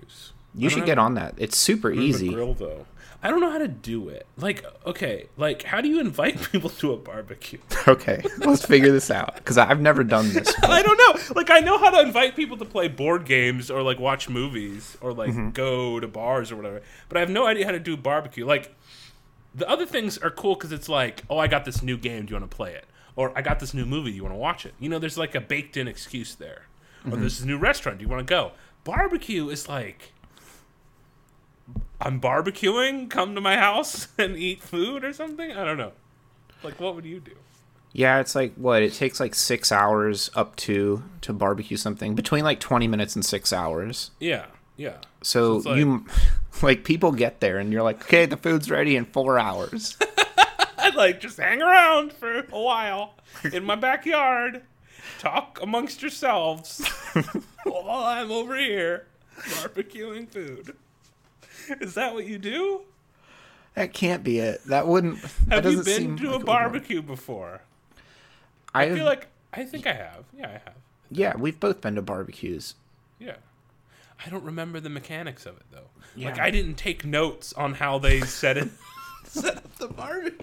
You should get on that. It's super easy.
Grill though. I don't know how to do it. Like, okay, like how do you invite people to a barbecue?
Okay, let's figure this out because I've never done this. But...
I don't know. Like, I know how to invite people to play board games or like watch movies or like mm-hmm. go to bars or whatever, but I have no idea how to do barbecue. Like, the other things are cool because it's like, oh, I got this new game. Do you want to play it? Or I got this new movie. Do you want to watch it? You know, there's like a baked-in excuse there. Or mm-hmm. there's a new restaurant. Do you want to go? Barbecue is like, I'm barbecuing, come to my house and eat food or something? I don't know. Like, what would you do?
Yeah, it's like, what, it takes like six hours up to to barbecue something. Between like twenty minutes and six hours.
Yeah, yeah.
So, so like, you, like, people get there and you're like, okay, the food's ready in four hours.
I'd like, just hang around for a while in my backyard. Talk amongst yourselves while I'm over here barbecuing food. Is that what you do?
That can't be it. That wouldn't. That
Have you been to like a barbecue before? I, I feel like I think I have. Yeah, I have.
Yeah, we've both been to barbecues.
Yeah, I don't remember the mechanics of it though.
Yeah.
Like I didn't take notes on how they set it, set up the barbecue.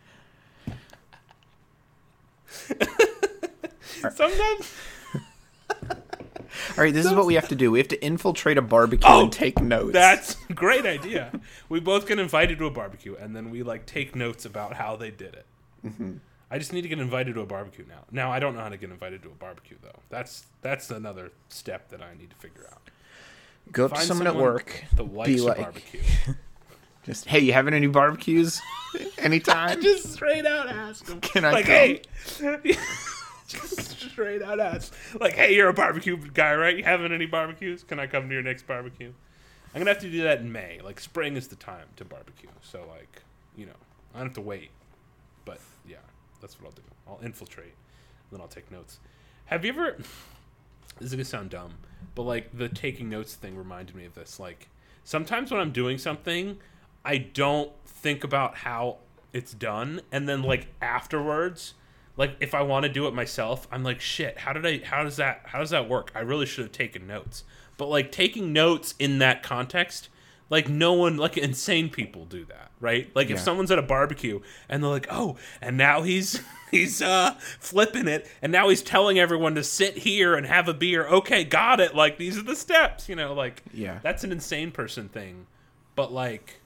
Sometimes.
All right, this is what we have to do. We have to infiltrate a barbecue
oh,
and take notes.
That's a great idea. We both get invited to a barbecue, and then we like take notes about how they did it.
Mm-hmm.
I just need to get invited to a barbecue now. Now I don't know how to get invited to a barbecue though. That's that's another step that I need to figure out.
Go up
Find
to someone at work.
That likes
be like,
barbecue.
Just hey, you having any barbecues? Anytime.
Just straight out ask them.
Can I
like,
come?
Hey. Just straight out ask. Like, hey, you're a barbecue guy, right? You having any barbecues? Can I come to your next barbecue? I'm gonna have to do that in May. Like, spring is the time to barbecue. So, like, you know, I don't have to wait. But yeah, that's what I'll do. I'll infiltrate, and then I'll take notes. Have you ever? This is gonna sound dumb, but like the taking notes thing reminded me of this. Like, sometimes when I'm doing something, I don't think about how it's done, and then like afterwards. Like, if I want to do it myself, I'm like, shit, how did I, how does that, how does that work? I really should have taken notes. But, like, taking notes in that context, like, no one, like, insane people do that, right? Like, yeah. If someone's at a barbecue, and they're like, oh, and now he's, he's, uh, flipping it, and now he's telling everyone to sit here and have a beer. Okay, got it. Like, these are the steps, you know, like,
yeah.
That's an insane person thing. But, like,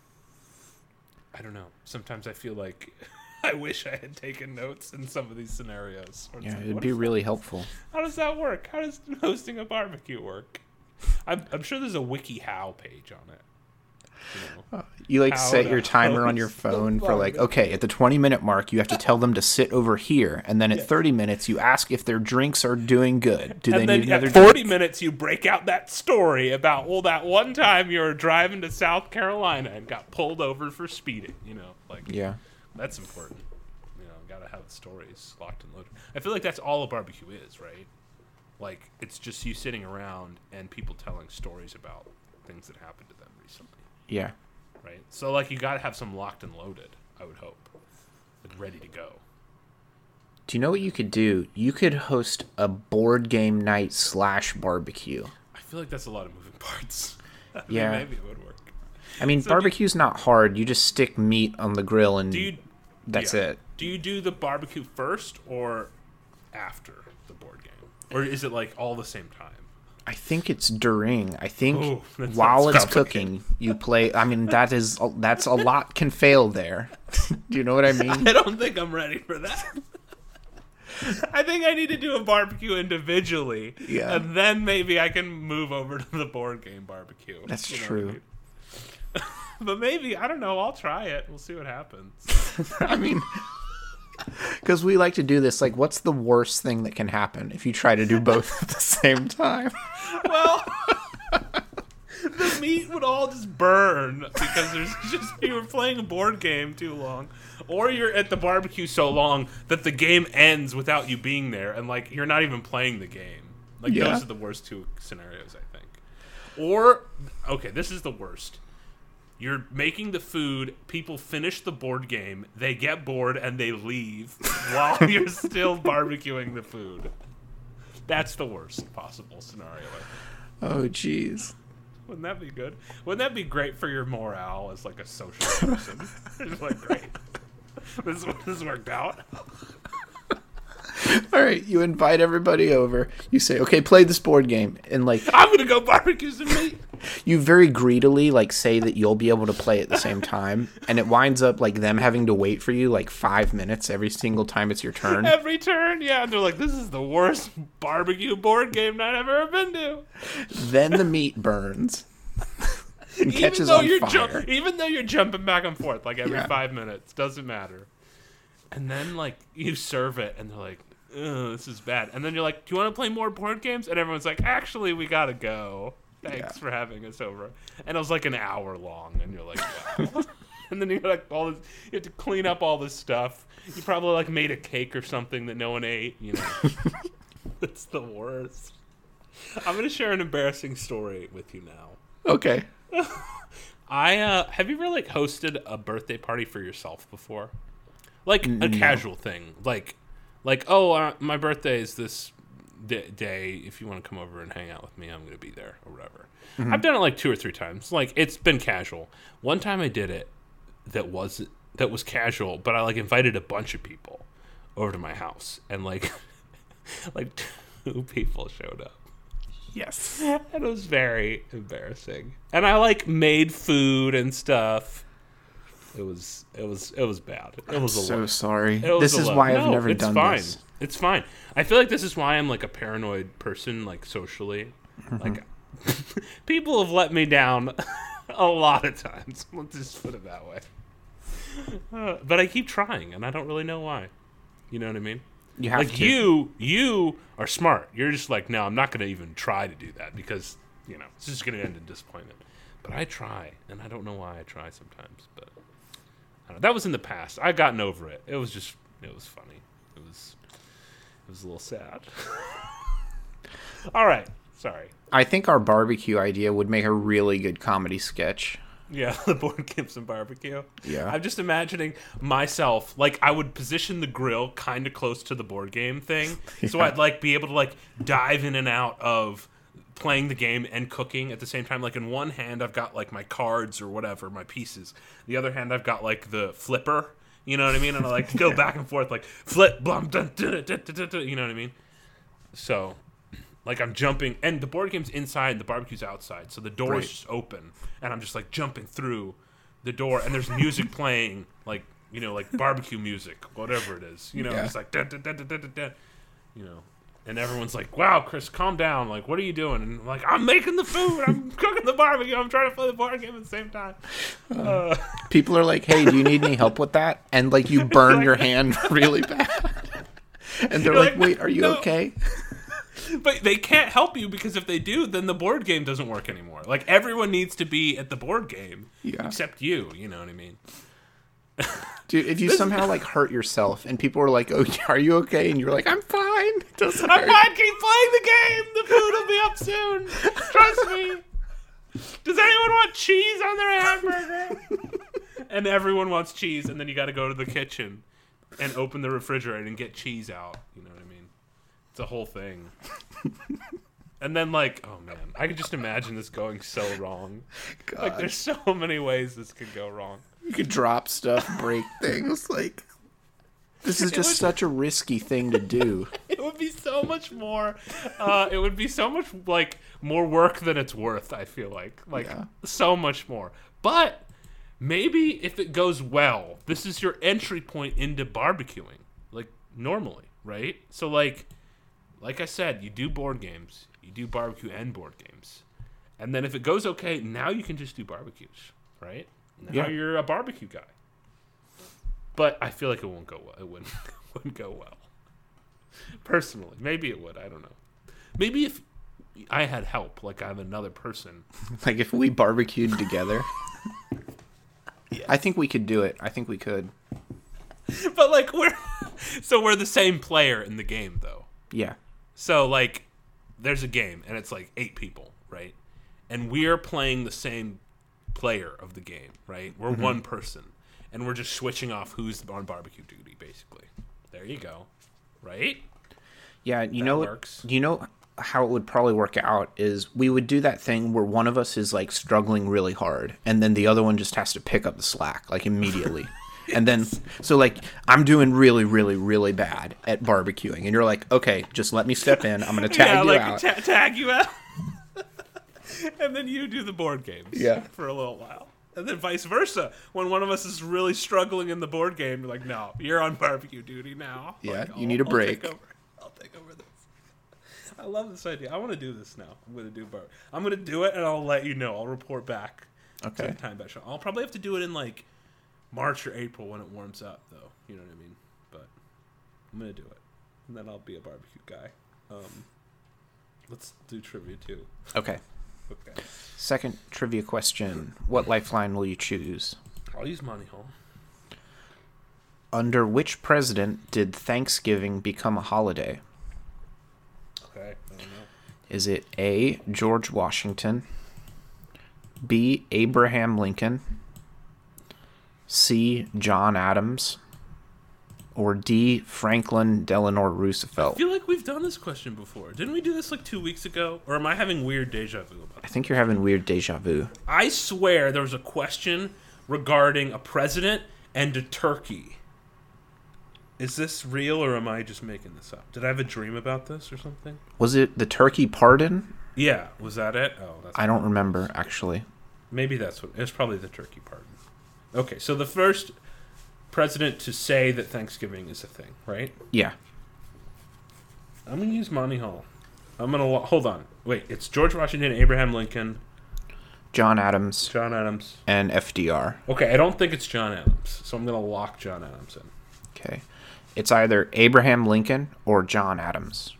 I don't know. Sometimes I feel like... I wish I had taken notes in some of these scenarios.
Yeah,
like,
it'd be really helpful.
How does that work? How does hosting a barbecue work? I'm, I'm sure there's a WikiHow page on it. You, know,
uh, you like set your timer on your phone for like, okay, at the twenty minute mark, you have to tell them to sit over here, and then at yeah. thirty minutes, you ask if their drinks are doing good. Do
and
they
then
need another
drink? At forty
drink?
minutes, you break out that story about well, that one time you were driving to South Carolina and got pulled over for speeding. You know, like
yeah.
That's important. You know, gotta have the stories locked and loaded. I feel like that's all a barbecue is, right? Like, it's just you sitting around and people telling stories about things that happened to them recently.
Yeah.
Right? So, like, you gotta have some locked and loaded, I would hope. Like, ready to go.
Do you know what you could do? You could host a board game night slash barbecue.
I feel like that's a lot of moving parts. I mean,
yeah.
Maybe it would work.
I mean, so barbecue's you, not hard. You just stick meat on the grill and
you,
that's
yeah.
it.
Do you do the barbecue first or after the board game? Or is it like all the same time?
I think it's during. I think
Ooh,
while it's cooking, you play. I mean, that is that's a lot can fail there. Do you know what I mean?
I don't think I'm ready for that. I think I need to do a barbecue individually.
Yeah.
And then maybe I can move over to the board game barbecue.
That's
you know
true.
I mean? But maybe, I don't know, I'll try it. We'll see what happens.
I mean, because we like to do this, like, what's the worst thing that can happen if you try to do both at the same time?
Well, the meat would all just burn because there's just, you were playing a board game too long. Or you're at the barbecue so long that the game ends without you being there and, like, you're not even playing the game. Like,
yeah.
Those are the worst two scenarios, I think. Or, okay, this is the worst. You're making the food, people finish the board game, they get bored, and they leave while you're still barbecuing the food. That's the worst possible scenario.
Oh, jeez.
Wouldn't that be good? Wouldn't that be great for your morale as like a social person? It's like, great. This, this worked out.
All right, you invite everybody over. You say, "Okay, play this board game," and like
I'm gonna go barbecue some meat.
You very greedily like say that you'll be able to play at the same time, and it winds up like them having to wait for you like five minutes every single time it's your turn.
Every turn, yeah. And they're like, "This is the worst barbecue board game night I've ever been to."
Then the meat burns. And
even
catches
though
on
you're
fire.
Ju- even though you're jumping back and forth like every
Yeah.
five minutes, doesn't matter. And then like you serve it, and they're like, "Ugh, this is bad." And then you're like, "Do you want to play more board games?" And everyone's like, "Actually, we gotta go. Thanks
Yeah.
for having us over." And it was like an hour long, and you're like, "Wow." And then you like all this, you have to clean up all this stuff. You probably like made a cake or something that no one ate. You know, it's the worst. I'm gonna share an embarrassing story with you now.
Okay.
I uh, have you ever like hosted a birthday party for yourself before? Like a
No.
casual thing, like, like oh, uh, my birthday is this d- day. If you want to come over and hang out with me, I'm gonna be there or whatever.
Mm-hmm.
I've done it like two or three times. Like it's been casual. One time I did it that was that was casual, but I like invited a bunch of people over to my house, and like like two people showed up.
Yes.
And it was very embarrassing. And I like made food and stuff. It was it was it was bad. It was
I'm
a
so
lot.
sorry.
It was
This
a
is
lot.
why I've
No,
never
it's
done
fine.
this.
It's fine. I feel like this is why I'm like a paranoid person, like socially.
Mm-hmm.
Like people have let me down a lot of times. Let's just put it that way. Uh, but I keep trying, and I don't really know why. You know what I mean?
You have
Like
to.
you, you are smart. You're just like, no, I'm not going to even try to do that because you know it's just going to end in disappointment. But I try, and I don't know why I try sometimes. But I don't know. That was in the past. I've gotten over it. It was just, it was funny. It was, it was a little sad. All right, sorry.
I think our barbecue idea would make a really good comedy sketch.
Yeah, the board games and barbecue.
Yeah.
I'm just imagining myself, like, I would position the grill kind of close to the board game thing. So
Yeah.
I'd, like, be able to, like, dive in and out of playing the game and cooking at the same time. Like, in one hand, I've got, like, my cards or whatever, my pieces. The other hand, I've got, like, the flipper. You know what I mean? And I like to go back and forth, like, flip, blum, dun, dun, dun, dun, dun, dun, you know what I mean? So... Like, I'm jumping, and the board game's inside, the barbecue's outside, so the door
Right.
is just open, and I'm just, like, jumping through the door, and there's music playing, like, you know, like, barbecue music, whatever it is, you know,
Yeah.
it's like, dun, dun, dun, dun, dun, dun, dun, you know, and everyone's like, wow, Chris, calm down, like, what are you doing? And I'm like, I'm making the food, I'm cooking the barbecue, I'm trying to play the board game at the same time. Uh,
People are like, "Hey, do you need any help with that?" And like you burn
like-
your hand really bad. And they're
You're
like,
like,
"Wait, are you
"No."
okay?"
But they can't help you because if they do, then the board game doesn't work anymore. Like, everyone needs to be at the board game
Yeah.
except you, you know what I mean?
Dude, if you somehow like hurt yourself and people are like, "Oh, are you okay?" and you're like, "I'm fine." It doesn't
I'm
hurt.
fine, keep playing the game! The food will be up soon! Trust me! Does anyone want cheese on their hamburger? And everyone wants cheese, and then you gotta go to the kitchen and open the refrigerator and get cheese out. You know what I mean? It's a whole thing. And then, like, oh man, I can just imagine this going so wrong. Like,
God.
there's so many ways this could go wrong.
You could drop stuff, break things. Like, this is just
would-
such a risky thing to do.
It would be so much more. Uh, it would be so much like more work than it's worth. I feel like, like
Yeah.
so much more. But maybe if it goes well, this is your entry point into barbecuing, like normally, right? So like, like I said, you do board games, you do barbecue and board games, and then if it goes okay, now you can just do barbecues, right? Now
Yeah.
you're a barbecue guy. But I feel like it won't go well. It wouldn't, wouldn't go well. Personally, maybe it would. I don't know. Maybe if I had help, like I have another person.
Like if we barbecued together. I think we could do it. I think we could.
But like we're so we're the same player in the game though.
Yeah.
So like there's a game and it's like eight people, right? And we're playing the same player of the game, right? We're
Mm-hmm.
one person and we're just switching off who's on barbecue duty basically. There you go. Right?
Yeah, you
That
know
works.
you know how it would probably work out is we would do that thing where one of us is like struggling really hard and then the other one just has to pick up the slack like immediately. And then, so like, I'm doing really, really, really bad at barbecuing. And you're like, okay, just let me step in. I'm going to tag
yeah,
you
like
out.
Ta- tag you out. And then you do the board games
Yeah.
for a little while. And then vice versa. When one of us is really struggling in the board game, you're like, no, you're on barbecue duty now.
Yeah,
Like,
you need a break.
I'll take over, I'll take over this. I love this idea. I want to do this now. I'm going to do bar. I'm going to do it, and I'll let you know. I'll report back.
Okay.
To the time back show. I'll probably have to do it in, like, March or April when it warms up, though. You know what I mean? But I'm going to do it. And then I'll be a barbecue guy. Um, let's do trivia, too.
Okay.
Okay.
Second trivia question. What lifeline will you choose?
I'll use Money Hole.
Under which president did Thanksgiving become a holiday?
Okay. I don't know.
Is it A, George Washington, B, Abraham Lincoln, C, John Adams, or D, Franklin Delano
I
Roosevelt?
feel like we've done this question before. Didn't we do this like two weeks ago? Or am I having weird deja vu about
I
it?
think you're having weird deja vu.
I swear there was a question regarding a president and a turkey. Is this real or am I just making this up? Did I have a dream about this or something?
Was it the turkey pardon?
Yeah, was that it? Oh, that's
I don't remember, actually.
maybe that's what it's probably the turkey pardon. Okay, so the first president to say that Thanksgiving is a thing, right?
Yeah.
I'm gonna use Monty Hall. I'm gonna lo- hold on. Wait, it's George Washington, Abraham Lincoln,
John Adams,
John Adams.
and F D R.
Okay, I don't think it's John Adams, so I'm gonna lock John Adams in.
Okay. It's either Abraham Lincoln or John Adams.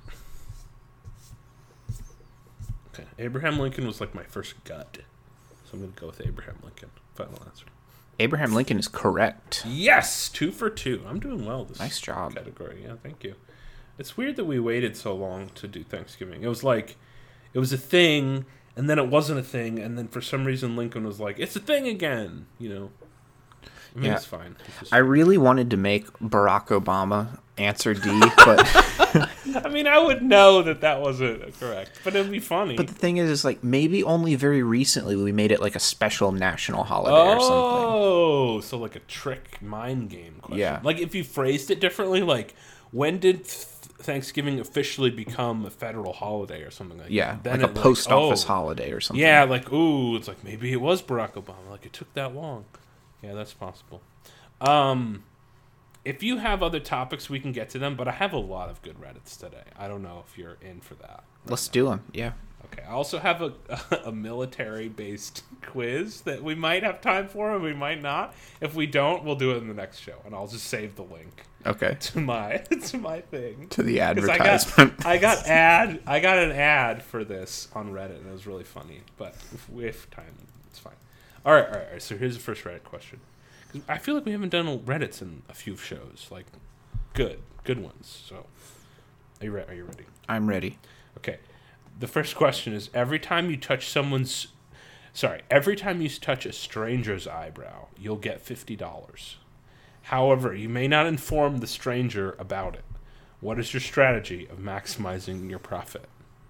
Okay, Abraham Lincoln was like my first gut, so I'm gonna go with Abraham Lincoln. Final answer.
Abraham Lincoln is correct.
Yes, two for two. I'm doing well this
Nice job.
category. Yeah, thank you. It's weird that we waited so long to do Thanksgiving. It was like, it was a thing, and then it wasn't a thing, and then for some reason Lincoln was like, it's a thing again. You know. I mean,
Yeah.
it's fine. It's just-
I really wanted to make Barack Obama answer D, but
I mean, I would know that that wasn't correct, but it'd be funny.
but the thing is, is like maybe only very recently we made it like a special national holiday or something.
Oh, so like a trick mind game question.
Yeah.
Like if you phrased it differently, like when did th- Thanksgiving officially become a federal holiday or something like
Yeah,
that? Then
like a
it,
post office
oh,
holiday or something.
Yeah, like ooh, it's like maybe it was Barack Obama. Like it took that long. Yeah, that's possible. Um, if you have other topics, we can get to them. But I have a lot of good Reddits today. I don't know if you're in for that. right
Let's
now.
do them. Yeah.
Okay, I also have a, a military-based quiz that we might have time for and we might not. If we don't, we'll do it in the next show, and I'll just save the link
Okay.
to my to my thing.
To the
'Cause
advertisement.
I got, I got ad I got an ad for this on Reddit, and it was really funny. But if, if time, it's fine. All right, all right, all right. So here's the first Reddit question. 'Cause I feel like we haven't done Reddits in a few shows, like good, good ones. So, are you re- are you ready?
I'm ready.
Okay. The first question is, every time you touch someone's sorry, every time you touch a stranger's eyebrow, you'll get fifty dollars. However, you may not inform the stranger about it. What is your strategy of maximizing your profit?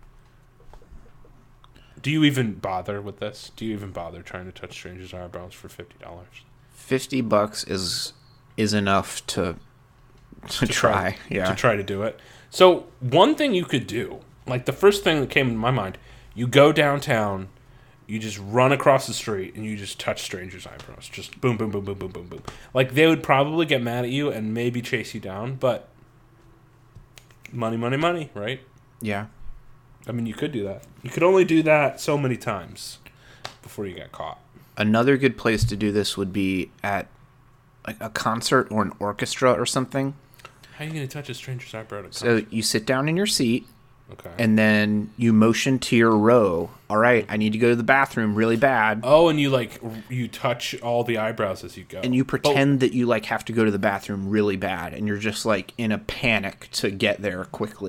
Do you even bother with this? Do you even bother trying to touch strangers' eyebrows for fifty dollars?
Fifty bucks is is enough to to, try. Yeah.
To try to do it. So one thing you could do, like the first thing that came in my mind, you go downtown, you just run across the street, and you just touch strangers' eyebrows. Just boom, boom, boom, boom, boom, boom, boom. Like they would probably get mad at you and maybe chase you down, but money, money, money, right?
Yeah.
I mean, you could do that. You could only do that so many times before you get caught.
Another good place to do this would be at like a concert or an orchestra or something.
How are you going to touch a stranger's eyebrow at a
So
concert?
you sit down in your seat
Okay.
and then you motion to your row. All right, I need to go to the bathroom really bad.
Oh, and you like you touch all the eyebrows as you go.
And you pretend that you like have to go to the bathroom really bad and you're just like in a panic to get there quickly.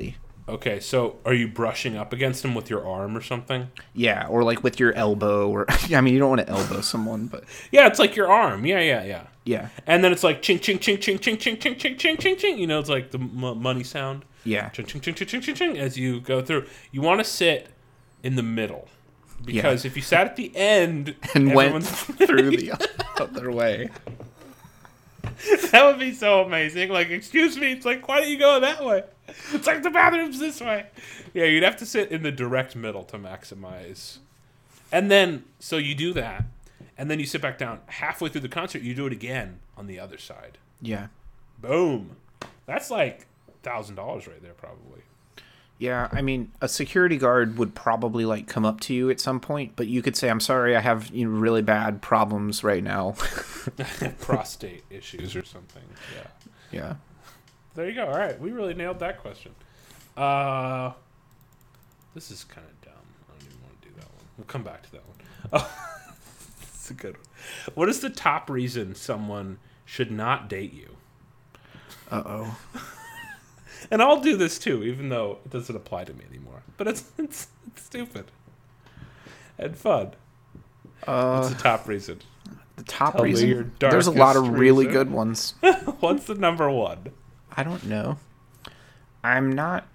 Okay, so are you brushing up against him with your arm or something?
Yeah, or like with your elbow, or I mean, you don't want to elbow someone, but
Yeah, it's like your arm. Yeah, yeah, yeah.
yeah,
And then it's like ching, ching, ching, ching, ching, ching, ching, ching, ching, ching, ching. You know, it's like the m- money sound.
yeah,
Ching, ching, ching, ching, ching, ching, ching, as you go through. You want to sit in the middle. Because
Yeah.
if you sat at the end
and went
everyone's-
through the other way.
that would be so amazing. Like, excuse me, it's like, why don't you go that way? It's like the bathroom's this way. Yeah, you'd have to sit in the direct middle to maximize. And then, so you do that, and then you sit back down. Halfway through the concert, you do it again on the other side.
Yeah,
Boom. That's like one thousand dollars right there, probably.
yeah. I mean, a security guard would probably like come up to you at some point, but you could say, "I'm sorry, I have you know, really bad problems right now."
Prostate issues or something. Yeah.
Yeah.
There you go. All right. We really nailed that question. Uh, this is kind of dumb. I don't even want to do that one. We'll come back to that one. Oh, it's a good one. What is the top reason someone should not date you?
Uh oh.
And I'll do this too, even though it doesn't apply to me anymore. But it's it's, it's stupid and fun.
Uh,
What's the top reason?
the top
Tell me
reason.
your
There's a lot of
darkest
really
reason.
good ones.
What's the number one?
I don't know. I'm not.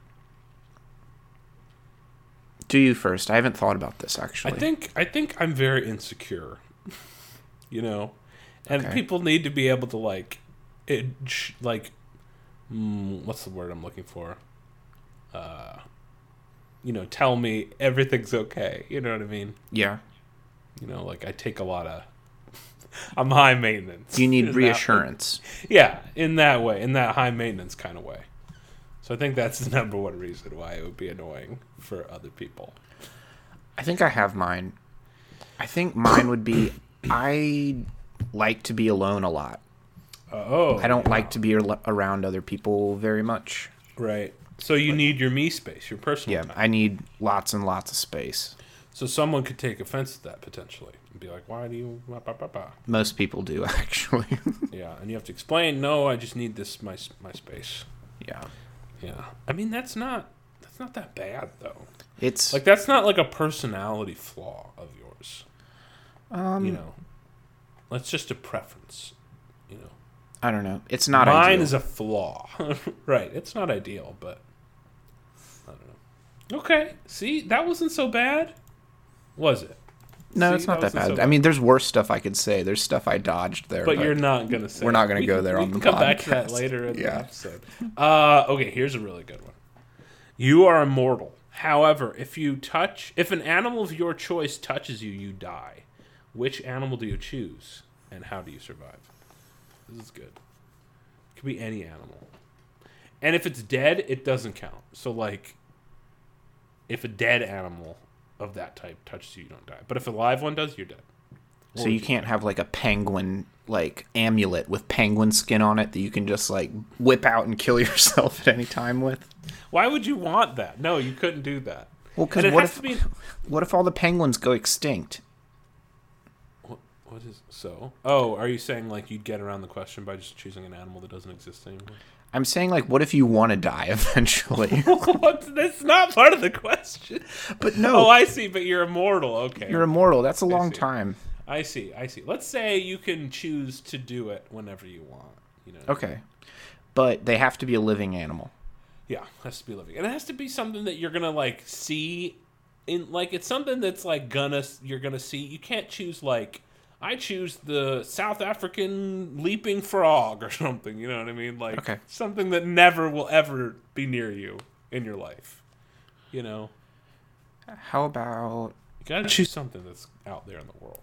Do you first? I haven't thought about this actually.
I think I think I'm very insecure. You know, and
Okay.
people need to be able to like, it sh- like, mm, what's the word I'm looking for? Uh, you know, tell me everything's okay. You know what I mean?
Yeah.
You know, like I take a lot of. I'm high maintenance.
You
in
need
that
reassurance.
way. Yeah, in that way, in that high maintenance kind of way. So I think that's the number one reason why it would be annoying for other people.
I think I have mine. I think mine would be I like to be alone a lot.
Oh,
I don't like to be ar- around other people very much.
right. So you need your me space, your personal
Yeah,
time.
I need lots and lots of space.
So someone could take offense to that potentially and be like, "Why do you?" Bah, bah, bah, bah."
Most people do actually.
Yeah, and you have to explain. No, I just need this my my space.
Yeah.
Yeah, I mean that's not that's not that bad though.
It's
Like that's not like a personality flaw of yours.
um
You know, that's just a preference. You know,
I don't know. It's not
mine
ideal.
is a flaw. Right? It's not ideal, but I don't know. Okay, see, that wasn't so bad, was it?
No,
See,
it's not
that
that
wasn't
bad.
so
I mean, there's worse stuff I could say. There's stuff I dodged there.
But, you're not gonna say.
we're not
it.
gonna
We
go
can-
there
we
on
can
the
come back to that
podcast.
later in the
Yeah.
episode. Uh, okay, here's a really good one. You are immortal. However, if you touch, if an animal of your choice touches you, you die. Which animal do you choose, and how do you survive? This is good. It could be any animal, and if it's dead, it doesn't count. So, like, if a dead animal of that type touches you, you don't die. But if a live one does, you're dead. What
So
would
you can't have like a penguin like amulet with penguin skin on it that you can just like whip out and kill yourself at any time with.
Why would you want that? No, you couldn't do that.
Well,
And
because
it
what
has
if
to be.
what if all the penguins go extinct?
What, what is so? Oh, are you saying like you'd get around the question by just choosing an animal that doesn't exist anymore?
I'm saying like, what if you want to die eventually?
What? That's not part of the question.
But no,
Oh, I see. But you're immortal. Okay.
you're immortal. That's a long
see.
time.
I see. I see. Let's say you can choose to do it whenever you want. You know.
Okay, but they have to be a living animal.
Yeah, it has to be living, and it has to be something that you're gonna like see. In like, it's something that's like gonna you're gonna see. You can't choose like. I choose the South African leaping frog or something. You know what I mean? Like
Okay.
something that never will ever be near you in your life. You know,
How about
you gotta choose something that's out there in the world.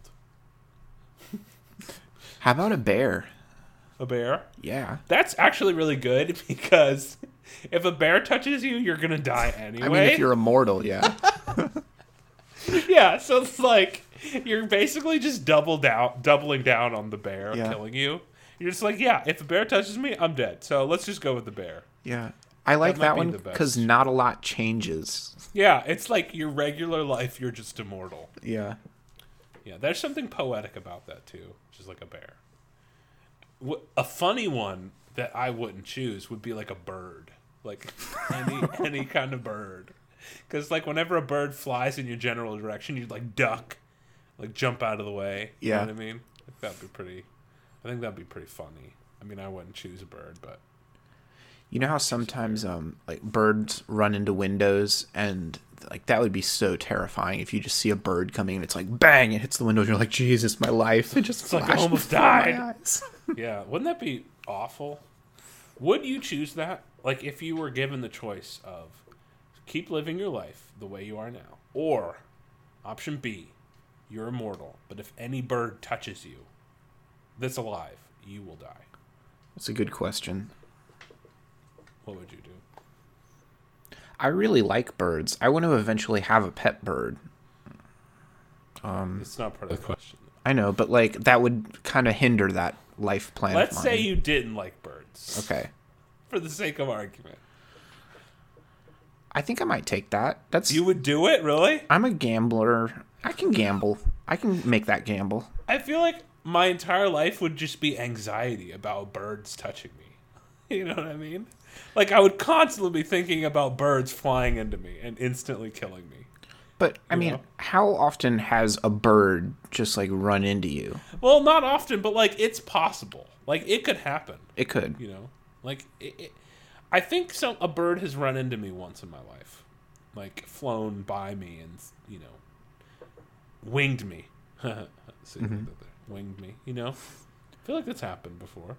how about a bear?
A bear?
Yeah.
That's actually really good because if a bear touches you, you're gonna die anyway.
I mean, if you're immortal, yeah.
Yeah, so it's like you're basically just double down, doubling down on the bear
Yeah.
killing you. You're just like, yeah, if a bear touches me, I'm dead. So let's just go with the bear.
Yeah. I like
might
that
be
one
the best.
because not a lot changes.
Yeah, it's like your regular life. You're just immortal.
Yeah.
Yeah, there's something poetic about that too, which is like a bear. Wh- A funny one that I wouldn't choose would be like a bird. like any any kind of bird, because like whenever a bird flies in your general direction, you'd like duck, like jump out of the way. You
Yeah.
know what I mean? Like, that'd be pretty. I think that'd be pretty funny. I mean, I wouldn't choose a bird, but
You know how sometimes um like birds run into windows, and like that would be so terrifying if you just see a bird coming and it's like bang, it hits the window and you're like, Jesus, my life. It just
It's like I
flashed
almost
before my
died.
eyes.
yeah, wouldn't that be awful? Would you choose that? Like if you were given the choice of keep living your life the way you are now, or option B, you're immortal, but if any bird touches you that's alive, you will die.
That's a good question.
What would you do?
I really like birds. I want to eventually have a pet bird.
It's not part of the question.
I know, but like that would kind of hinder that life plan.
Let's
of
say
mine.
you didn't like birds.
Okay.
For the sake of argument.
I think I might take that. That's
You would do it, really?
I'm a gambler. I can gamble. I can make that gamble.
I feel like my entire life would just be anxiety about birds touching me. You know what I mean? Like, I would constantly be thinking about birds flying into me and instantly killing me.
But I
You
mean,
know?
how often has a bird just like run into you?
Well, not often, but, like, it's possible. Like, it could happen,
It could.
you know? Like, it, it, I think some a bird has run into me once in my life. Like, flown by me and, you know, winged me. See,
Mm-hmm.
Winged me, you know? I feel like that's happened before.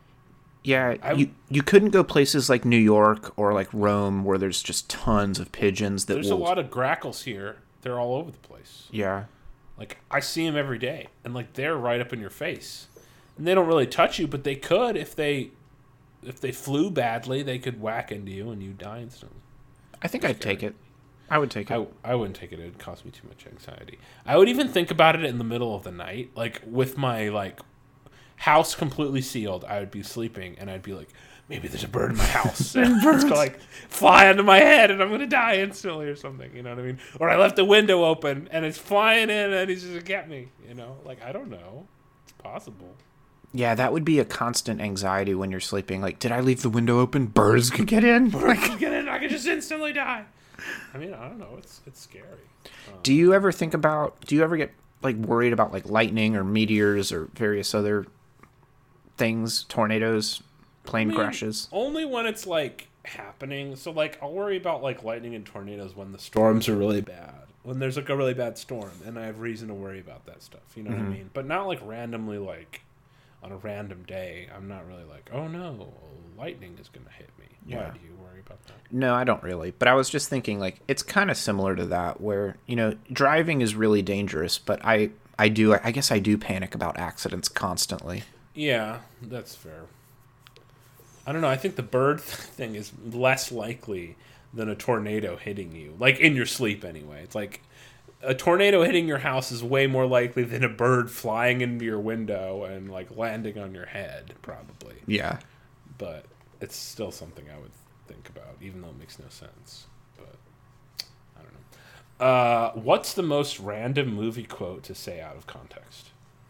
Yeah,
I-
you you couldn't go places like New York or like Rome where there's just tons of pigeons that
There's
will.
a lot of grackles here. They're all over the place.
Yeah.
Like, I see them every day, and like they're right up in your face, and they don't really touch you, but they could if they if they flew badly, they could whack into you and you die instantly.
I think I'd take it. I would take it.
I, I wouldn't take it. It would cause me too much anxiety. I would even think about it in the middle of the night, like with my like house completely sealed. I would be sleeping, and I'd be like, maybe there's a bird in my house. And it's gonna like fly onto my head, and I'm gonna die instantly or something. You know what I mean? Or I left the window open, and it's flying in, and he's just gonna get me. You know, like I don't know. It's possible.
Yeah, that would be a constant anxiety when you're sleeping. Like, did I leave the window open? Birds could get in.
I could get in. I could just instantly die. I mean, I don't know. It's it's scary. Um,
Do you ever think about? Do you ever get like worried about like lightning or meteors or various other things, tornadoes, plane
I mean,
crashes?
Only when it's like happening. So like I'll worry about like lightning and tornadoes when the storms are really bad. When there's like a really bad storm and I have reason to worry about that stuff. You know
Mm-hmm.
what I mean? But not like randomly like on a random day. I'm not really like, oh no, lightning is gonna hit me. Why
Yeah.
do you worry about that?
No, I don't really. But I was just thinking like it's kind of similar to that, where you know driving is really dangerous, but I I do I guess I do panic about accidents constantly.
Yeah, that's fair. I don't know. I think the bird thing is less likely than a tornado hitting you, like in your sleep anyway. It's like a tornado hitting your house is way more likely than a bird flying into your window and like landing on your head, probably.
Yeah.
But it's still something I would think about, even though it makes no sense. But I don't know. Uh, what's the most random movie quote to say out of context?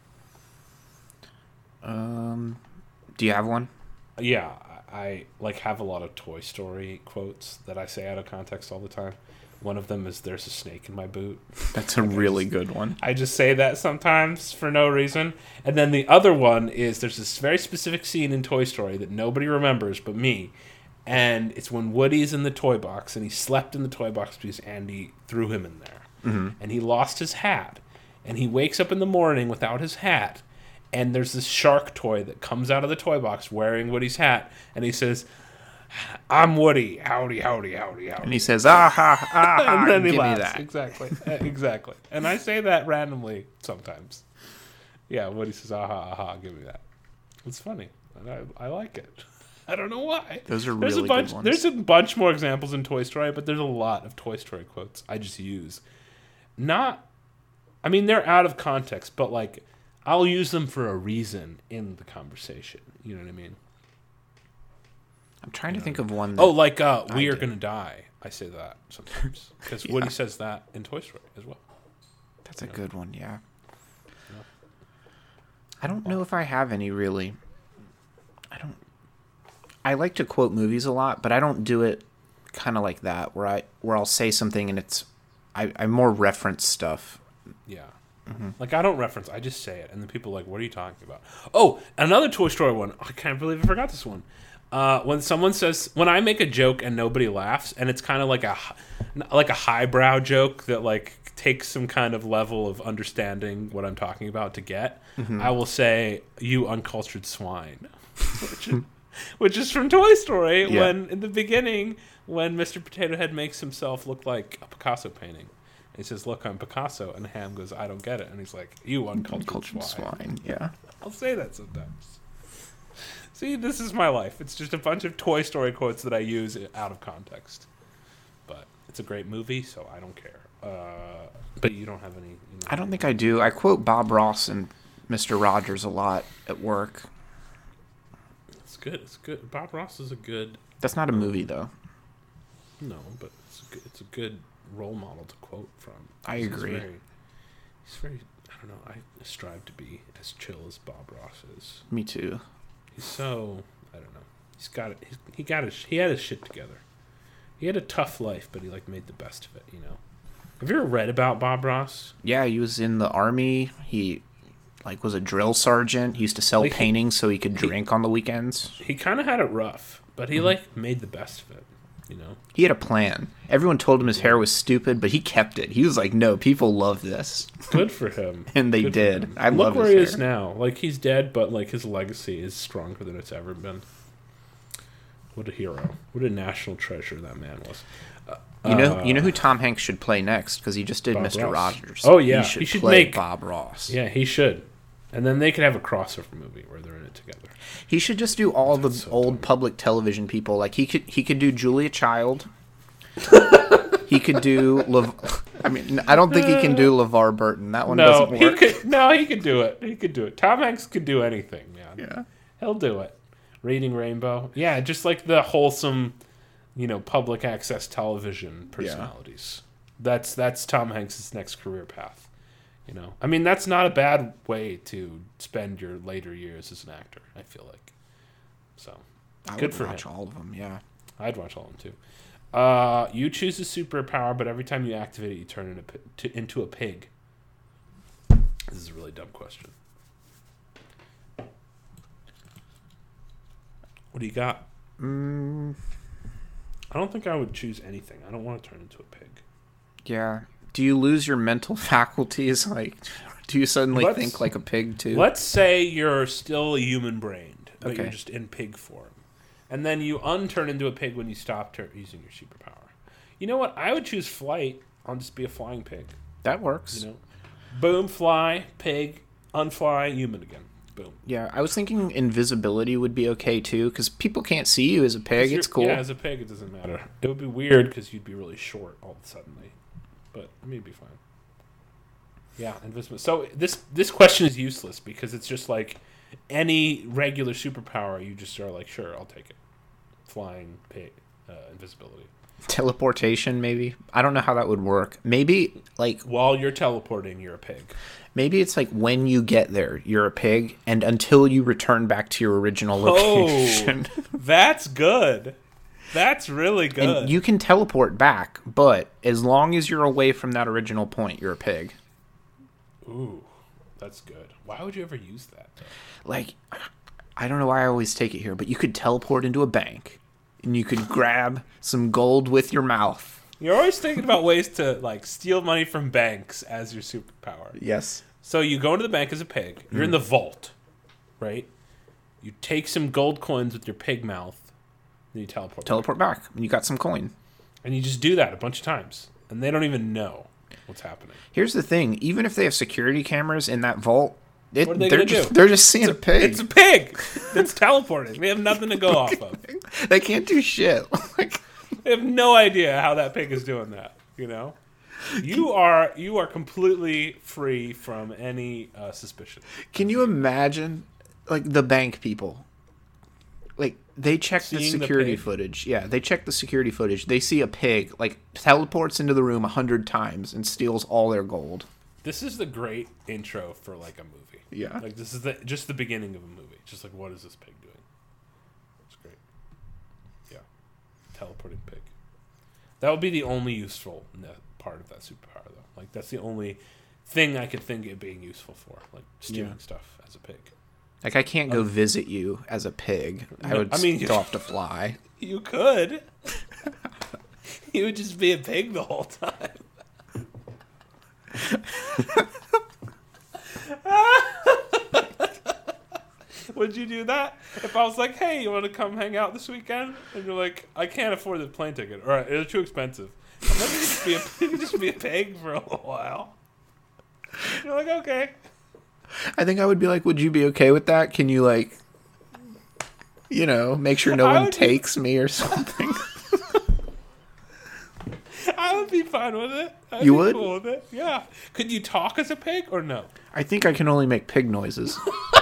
Um, do you have one?
Yeah, I, I like have a lot of Toy Story quotes that I say out of context all the time. One of them is "There's a snake in my boot."
That's a really good one.
I just say that sometimes for no reason. And then the other one is there's this very specific scene in Toy Story that nobody remembers but me. And it's when Woody's in the toy box and he slept in the toy box because Andy threw him in there. Mm-hmm. And he lost his hat. And he wakes up in the morning without his hat. And there's this shark toy that comes out of the toy box wearing Woody's hat. And he says, "I'm Woody. Howdy, howdy, howdy, howdy."
And he says, "Ah ha, ah ha,
And then he
give me
laughs.
that."
Exactly. Uh, exactly. And I say that randomly sometimes. Yeah, Woody says, "Aha, aha, give me that." It's funny. And I, I like it. I don't know why.
Those are
there's
really
a bunch,
good ones.
There's a bunch more examples in Toy Story, but there's a lot of Toy Story quotes I just use. Not, I mean, they're out of context, but like, I'll use them for a reason in the conversation. You know what I mean?
I'm trying to think of one. That,
Oh, like, uh, we
I
are
did.
gonna die. I say that sometimes. Because
Yeah.
Woody says that in Toy Story as well.
that's a good one. Yeah. I don't know if I have any really. I don't. I like to quote movies a lot, but I don't do it kind of like that, where I where I'll say something and it's I, I more reference stuff.
Yeah. Mm-hmm. Like, I don't reference, I just say it, and then people are like, what are you talking about? Oh, another Toy Story one. I can't believe I forgot this one. Uh, when someone says, when I make a joke and nobody laughs, and it's kind of like a like a highbrow joke that like takes some kind of level of understanding what I'm talking about to get, mm-hmm. I will say, you uncultured swine. which, is, which is from Toy Story, yeah. when in the beginning, when Mister Potato Head makes himself look like a Picasso painting. He says, look, I'm Picasso. And Ham goes, I don't get it. And he's like, you uncultured, uncultured swine. swine.
Yeah.
I'll say that sometimes. See, this is my life. It's just a bunch of Toy Story quotes that I use out of context. But it's a great movie, so I don't care. Uh, but you don't have any... You know,
I don't think I do. I quote Bob Ross and Mister Rogers a lot at work.
It's good. It's good. Bob Ross is a good...
That's not a movie, though.
No, but it's a good... It's a good role model to quote from.
I agree.
He's very, he's very, I don't know, I strive to be as chill as Bob Ross is.
Me too.
He's so, I don't know, he's got it, he's, he got his, he had his shit together. He had a tough life, but he like made the best of it, you know. Have you ever read about Bob Ross?
Yeah, he was in the army. He like was a drill sergeant. He used to sell like paintings he, so he could drink he, on the weekends.
He kind of had it rough, but he mm-hmm. like made the best of it. You know,
he had a plan. Everyone told him his hair was stupid, but he kept it. He was like, "No, people love this."
Good for him.
And they
Good
did. I
Look
love
where
his
he
hair.
is now. Like, he's dead, but like his legacy is stronger than it's ever been. What a hero! What a national treasure that man was. Uh,
you know, uh, you know who Tom Hanks should play next because he just did
Bob
Mister
Ross.
Rogers.
Oh yeah,
he should,
he should
play
make
Bob Ross.
Yeah, he should. And then they could have a crossover movie where they're in it together.
He should just do all That's the so old
dumb.
public television people. Like he could, he could do Julia Child. He could do. Le- I mean, I don't think he can do LeVar Burton. That one
no,
doesn't work.
He could, no, he could do it. He could do it. Tom Hanks could do anything, man.
Yeah,
he'll do it. Reading Rainbow. Yeah, just like the wholesome, you know, public access television personalities. Yeah. That's that's Tom Hanks' next career path. You know, I mean, that's not a bad way to spend your later years as an actor. I feel like. So,
I
good
would
for
watch
him.
all of them. Yeah,
I'd watch all of them too. Uh, you choose a superpower, but every time you activate it, you turn into, to, into a pig. This is a really dumb question. What do you got?
Mm.
I don't think I would choose anything. I don't want to turn into a pig.
Yeah. Do you lose your mental faculties? Like, do you suddenly
let's,
think like a pig too?
Let's say you're still human-brained, but
okay.
you're just in pig form. And then you unturn into a pig when you stop ter- using your superpower. You know what? I would choose flight. I'll just be a flying pig.
That works.
You know, boom, fly, pig, unfly, human again. Boom.
Yeah, I was thinking invisibility would be okay too, because people can't see you as a pig. It's cool.
Yeah, as a pig, it doesn't matter. It would be weird because you'd be really short all of a sudden. But I mean, it'd be fine. Yeah, invisible. So this this question is useless because it's just like any regular superpower. You just are like, sure, I'll take it. Flying, pig, uh, invisibility.
Teleportation, maybe. I don't know how that would work. Maybe like
while you're teleporting, you're a pig.
Maybe it's like when you get there, you're a pig, and until you return back to your original location.
Oh, that's good. That's really good.
And you can teleport back, but as long as you're away from that original point, you're a pig.
Ooh, that's good. Why would you ever use that, though?
Like, I don't know why I always take it here, but you could teleport into a bank, and you could grab some gold with your mouth.
You're always thinking about ways to, like, steal money from banks as your superpower.
Yes.
So you go into the bank as a pig. You're mm. in the vault, right? You take some gold coins with your pig mouth. Then you teleport.
Teleport back. back, and you got some coin.
And you just do that a bunch of times, and they don't even know what's happening.
Here's the thing: even if they have security cameras in that vault, it,
what are they
they're
gonna
just
do?
they're just seeing
it's
a, a pig.
It's a pig that's teleporting. They have nothing to go off of.
They can't do shit. Like,
they have no idea how that pig is doing that. You know, you are you are completely free from any uh, suspicion.
Can you imagine, like the bank people? Like, they check Seeing the security the footage. Yeah, they check the security footage. They see a pig, like, teleports into the room a hundred times and steals all their gold.
This is the great intro for, like, a movie.
Yeah.
Like, this is the just the beginning of a movie. Just like, what is this pig doing? It's great. teleporting pig. That would be the only useful part of that superpower, though. Like, that's the only thing I could think of being useful for, like stealing yeah. stuff as a pig.
Like, I can't go um, visit you as a pig. No, I would I mean, still have to fly.
You could. You would just be a pig the whole time. Would you do that? If I was like, hey, you want to come hang out this weekend? And you're like, I can't afford the plane ticket. All right, it's too expensive. I'm going to just be a, you can just be a pig for a little while. You're like, okay.
I think I would be like, would you be okay with that? Can you, like, you know, make sure no one takes me or something?
I would be fine with it. I'd
you
be
would?
Cool with it. Yeah. Could you talk as a pig or no?
I think I can only make pig noises.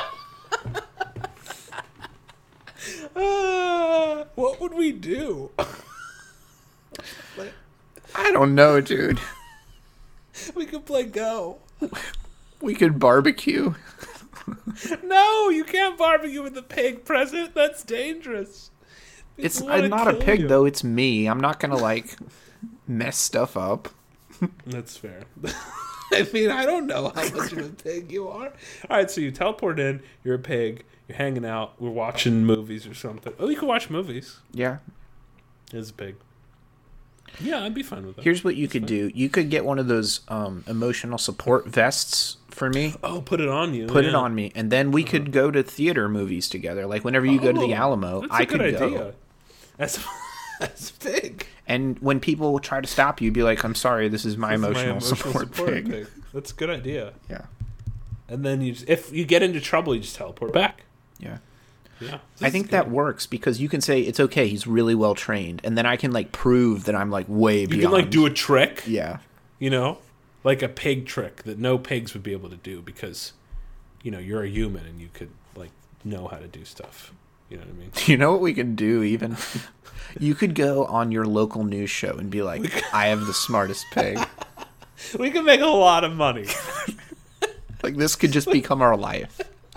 uh, what would we do?
Like, I don't know, dude.
We could play Go.
We could barbecue.
No, you can't barbecue with the pig present. That's dangerous. People
it's I'm not a pig, you. though. It's me. I'm not going to, like, mess stuff up.
That's fair. I mean, I don't know how much of a pig you are. All right, so you teleport in. You're a pig. You're hanging out. We're watching movies or something. Oh, you can watch movies.
Yeah.
As a pig. Yeah, I'd be fine with that.
Here's what you
That's
could
fine.
do. You could get one of those um, emotional support vests for me.
Oh, put it on you.
Put
yeah.
it on me. And then we uh-huh. could go to theater movies together. Like, whenever you oh, go to the Alamo, I could idea. go.
That's, that's big.
And when people try to stop you, be like, I'm sorry, this is my,
this
emotional,
is my emotional
support,
support
pig.
pig. That's a good idea.
Yeah.
And then you just, if you get into trouble, you just teleport back.
Yeah.
Yeah.
I think that works because you can say it's okay, he's really well trained, and then I can like prove that I'm like way
you
beyond.
You can like do a trick.
Yeah.
You know? Like a pig trick that no pigs would be able to do because, you know, you're a human and you could like know how to do stuff. You know what I mean?
You know what we could do even? You could go on your local news show and be like, I have the smartest pig.
We could make a lot of money.
Like this could just become our life.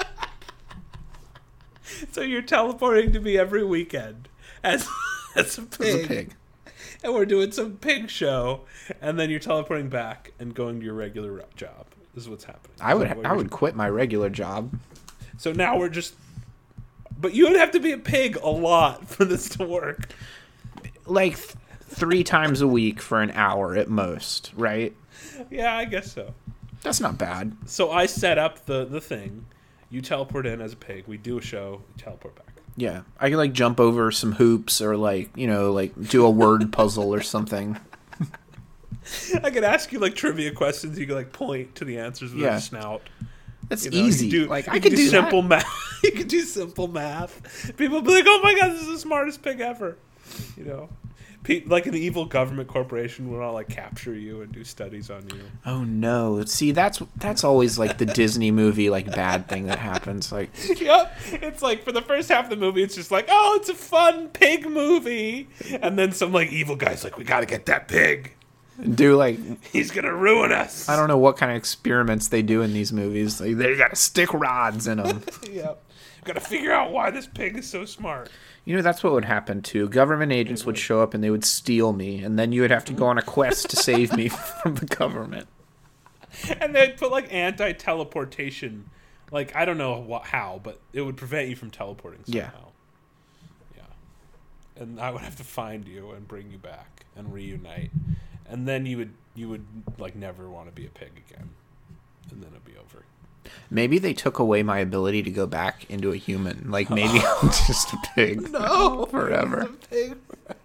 So you're teleporting to me every weekend as as a pig.
As a pig.
And we're doing some pig show, and then you're teleporting back and going to your regular job. This is what's happening.
I would I would quit my regular job.
So now we're just... But you would have to be a pig a lot for this to work.
Like th- three times a week for an hour at most, right?
Yeah, I guess so.
That's not bad.
So I set up the, the thing. You teleport in as a pig. We do a show. You teleport back.
Yeah. I could, like, jump over some hoops or, like, you know, like, do a word puzzle or something.
I could ask you, like, trivia questions. You could, like, point to the answers with yeah. a snout.
That's
you know,
easy.
Do,
like, I
could
can
do,
do
simple
that.
math. You could do simple math. People would be like, oh, my God, this is the smartest pig ever. You know? Like an evil government corporation will all like capture you and do studies on you.
Oh no! See, that's that's always like the Disney movie like bad thing that happens. Like,
yep, it's like for the first half of the movie, it's just like, oh, it's a fun pig movie, and then some like evil guy's like, we got to get that pig.
Do like
he's gonna ruin us.
I don't know what kind of experiments they do in these movies. Like they got to stick rods in them.
Yep, got to figure out why this pig is so smart.
You know, that's what would happen, too. Government agents would show up and they would steal me, and then you would have to go on a quest to save me from the government.
And they'd put, like, anti-teleportation. Like, I don't know what, how, but it would prevent you from teleporting somehow. Yeah. Yeah. And I would have to find you and bring you back and reunite. And then you would, you would like, never want to be a pig again. And then it'd be over.
Maybe they took away my ability to go back into a human. Like, maybe I'm just a pig.
No!
Forever.
A pig.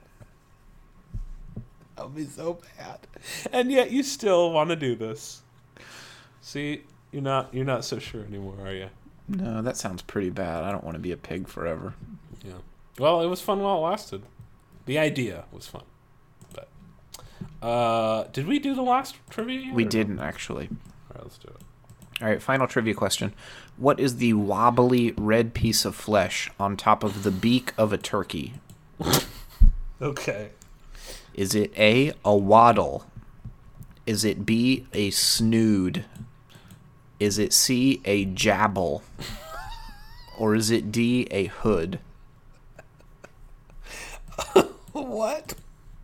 That would be so bad. And yet you still want to do this. See, you're not you're not so sure anymore, are you?
No, that sounds pretty bad. I don't want to be a pig forever.
Yeah. Well, it was fun while it lasted. The idea was fun. But uh, did we do the last trivia yet,
we didn't, no? Actually.
All right, let's do it.
All right, final trivia question. What is the wobbly red piece of flesh on top of the beak of a turkey?
Okay.
Is it A, a waddle? Is it B, a snood? Is it C, a jabble? Or is it D, a hood?
What?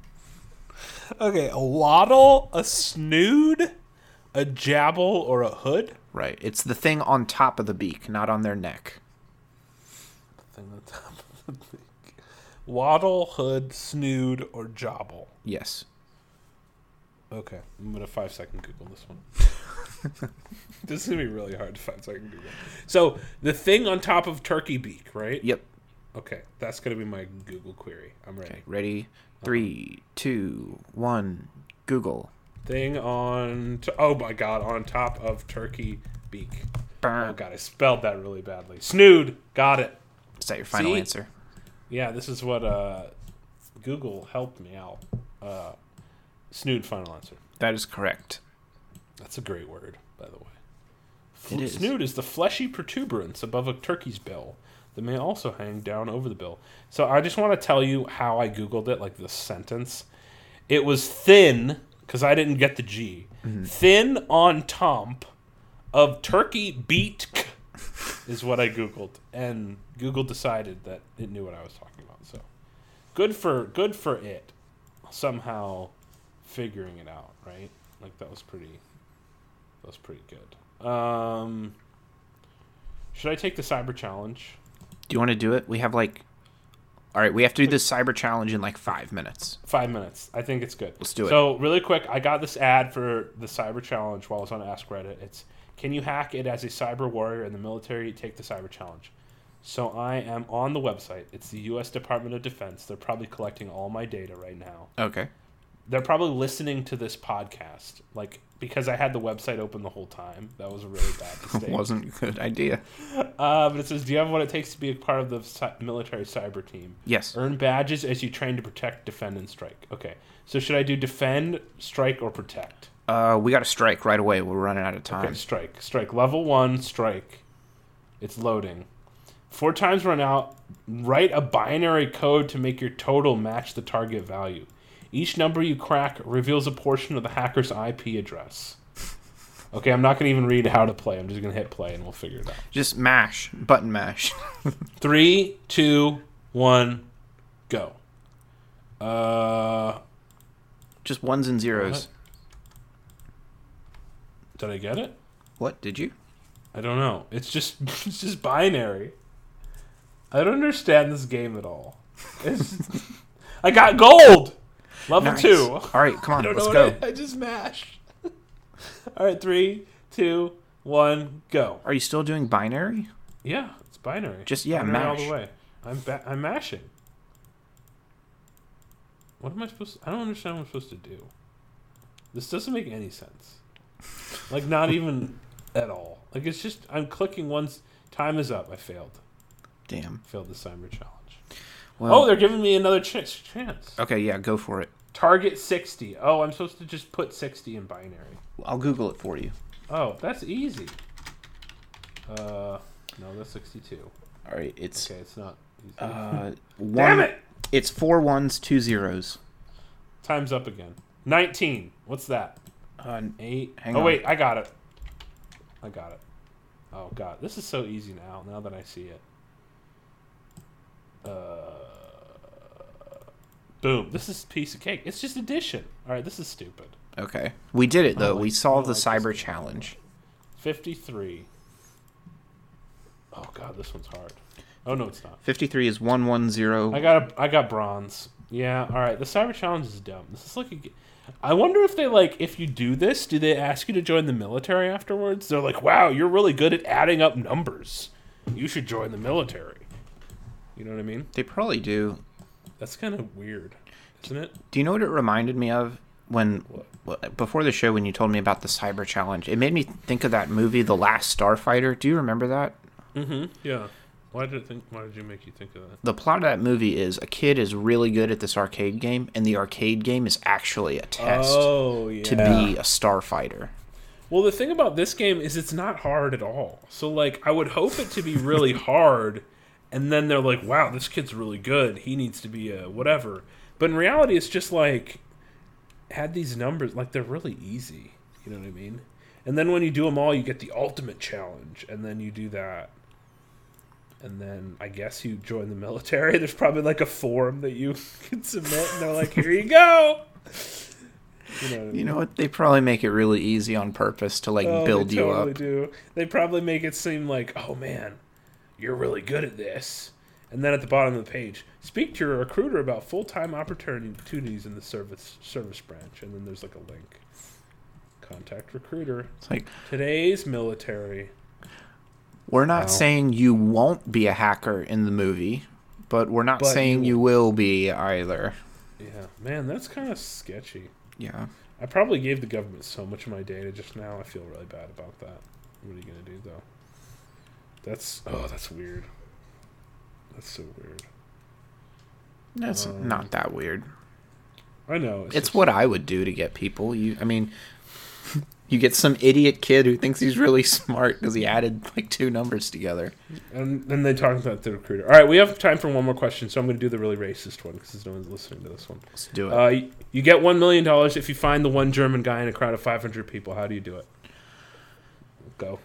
Okay, a waddle, a snood, a jabble, or a hood?
Right. It's the thing on top of the beak, not on their neck.
The thing on top of the beak. Waddle, hood, snood, or jobble?
Yes.
Okay, I'm going to five second Google this one. This is going to be really hard to five second Google. So, the thing on top of turkey beak, right?
Yep.
Okay, that's going to be my Google query. I'm ready.
Okay, ready? Three, two, one, Google.
Thing on... T- oh, my God. On top of turkey beak.
Burn.
Oh, God. I spelled that really badly. Snood. Got it.
Is that your final
See?
answer?
Yeah, this is what uh, Google helped me out. Uh, snood, final answer.
That is correct.
That's a great word, by the way.
It is.
Snood is the fleshy protuberance above a turkey's bill that may also hang down over the bill. So I just want to tell you how I Googled it, like this sentence. It was thin, because I didn't get the G. Mm-hmm. Thin on top of turkey beak is what I Googled. And Google decided that it knew what I was talking about. So good for good for it somehow figuring it out, right? Like that was pretty that was pretty good. Um should I take the cyber challenge?
Do you want to do it? We have like... All right, we have to do this cyber challenge in like five minutes.
Five minutes. I think it's good.
Let's do it.
So, really quick, I got this ad for the cyber challenge while I was on Ask Reddit. It's, can you hack it as a cyber warrior in the military? Take the cyber challenge. So, I am on the website. It's the U S Department of Defense. They're probably collecting all my data right now.
Okay.
They're probably listening to this podcast, like, because I had the website open the whole time. That was a really bad mistake.
Wasn't a good idea.
Uh, but it says, do you have what it takes to be a part of the cy- military cyber team?
Yes.
Earn badges as you train to protect, defend, and strike. Okay. So should I do defend, strike, or protect?
Uh, we got to strike right away. We're running out of time.
Okay, strike. Strike. Level one, strike. It's loading. Four times run out. Write a binary code to make your total match the target value. Each number you crack reveals a portion of the hacker's I P address. Okay, I'm not going to even read how to play. I'm just going to hit play and we'll figure it out.
Just mash. Button mash.
Three, two, one, go. Uh,
Just ones and zeros.
What? Did I get it?
What? Did you?
I don't know. It's just it's just binary. I don't understand this game at all. It's, I got gold! Level
Nice.
two.
All right, come on,
I don't
let's
know
go.
what I, I just mashed. All right, three, two, one, go.
Are you still doing binary?
Yeah, it's binary.
Just, yeah,
binary all
mash.
the way. I'm ba- I'm mashing. What am I supposed to... I don't understand what I'm supposed to do. This doesn't make any sense. Like, not even at all. Like, it's just... I'm clicking once... Time is up. I failed.
Damn.
Failed the cyber challenge.
Well,
Oh, they're giving me another ch- chance.
okay, yeah, go for it.
Target sixty. Oh, I'm supposed to just put sixty in binary.
I'll Google it for you.
Oh, that's easy. Uh, no, that's sixty-two.
All right, it's
Okay, it's not easy.
uh, one,
Damn it!
It's four ones, two zeros.
Time's up again. nineteen. What's that?
Uh,
Eight.
Hang
oh,
on.
wait, I got it. I got it. Oh, God. This is so easy now, now that I see it. Uh, boom. This is a piece of cake. It's just addition. All right, this is stupid.
okay, we did it though.
Oh,
we
I-
solved
I
the
like
cyber
this.
challenge.
fifty-three. Oh, God, this one's hard. Oh, no, it's not.
fifty-three is one one zero.
I got a, I got bronze. Yeah, all right. The cyber challenge is dumb. This is like a g- I wonder if they like if you do this, do they ask you to join the military afterwards? They're like, "Wow, you're really good at adding up numbers. You should join the military." You know what I mean?
They probably do.
That's kind of weird, isn't it?
Do you know what it reminded me of when
What?
well, before the show when you told me about the cyber challenge? It made me think of that movie, The Last Starfighter. Do you remember that?
Mm-hmm. Yeah. Why did it think? Why did you make you think of that?
The plot of that movie is a kid is really good at this arcade game, and the arcade game is actually a test
Oh yeah.
to be a starfighter.
Well, the thing about this game is it's not hard at all. So, like, I would hope it to be really hard, and then they're like, wow, this kid's really good. He needs to be a whatever. But in reality, it's just like, add these numbers. Like, they're really easy. You know what I mean? And then when you do them all, you get the ultimate challenge, and then you do that. And then I guess you join the military. There's probably like a form that you can submit, and they're like, "Here you go." You know, what I mean?
You know what? They probably make it really easy on purpose to like
oh,
build
they
you
totally
up.
Do. They probably make it seem like, "Oh man, you're really good at this." And then at the bottom of the page, speak to your recruiter about full-time opportunities in the service service branch. And then there's like a link. Contact recruiter.
It's like,
today's military.
we're not
Wow.
saying you won't be a hacker in the movie, but we're not
But
saying
you-
you will be either.
Yeah, man, that's kind of sketchy.
Yeah.
I probably gave the government so much of my data just now. I feel really bad about that. What are you gonna do though? That's oh, that's weird. That's so weird.
That's
Um,
not that weird.
I know.
It's
just-
what I would do to get people. You, I mean, you get some idiot kid who thinks he's really smart because he added like two numbers together.
And then they talk about the recruiter. All right, we have time for one more question, so I'm going to do the really racist one because no one's listening to this one.
Let's do it.
Uh, you, you get one million dollars if you find the one German guy in a crowd of five hundred people. How do you do it? Go.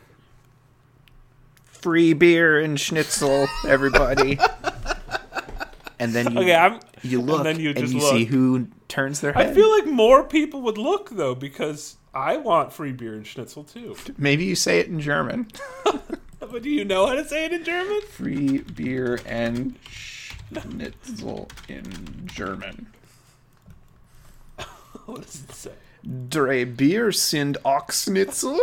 Free beer and schnitzel, everybody. And then you,
Okay, I'm.
you look
and
and,
then you just
you
look.
see who turns their head.
I feel like more people would look though because I want free beer and schnitzel too.
Maybe you say it in German.
But do you know how to say it in German?
Free beer and schnitzel in German.
What does it say?
Drei Bier sind auch Schnitzel.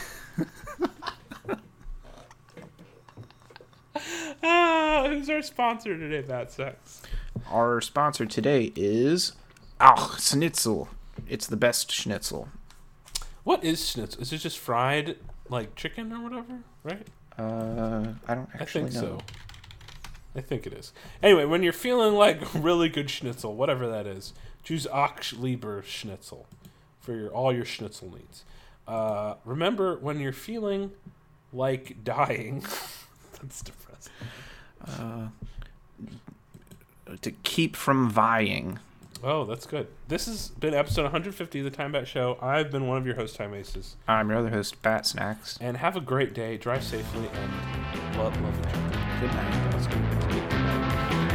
Ah, who's our sponsor today, Bad Sex?
Our sponsor today is Auch Schnitzel. It's the best schnitzel.
What is schnitzel? Is it just fried like chicken or whatever? Right?
Uh, I don't
I
actually
think
know.
so. I think it is. Anyway, when you're feeling like really good schnitzel, whatever that is, choose Achleber Schnitzel for your all your schnitzel needs. Uh, remember, when you're feeling like dying, that's depressing.
Uh, to keep from vying.
Oh, that's good. This has been episode one hundred fifty of the Time Bat Show. I've been one of your hosts, Time Aces.
I'm your other host, Bat Snacks.
And have a great day. Drive safely and love, love each other.
Good night.
That's good. Good night.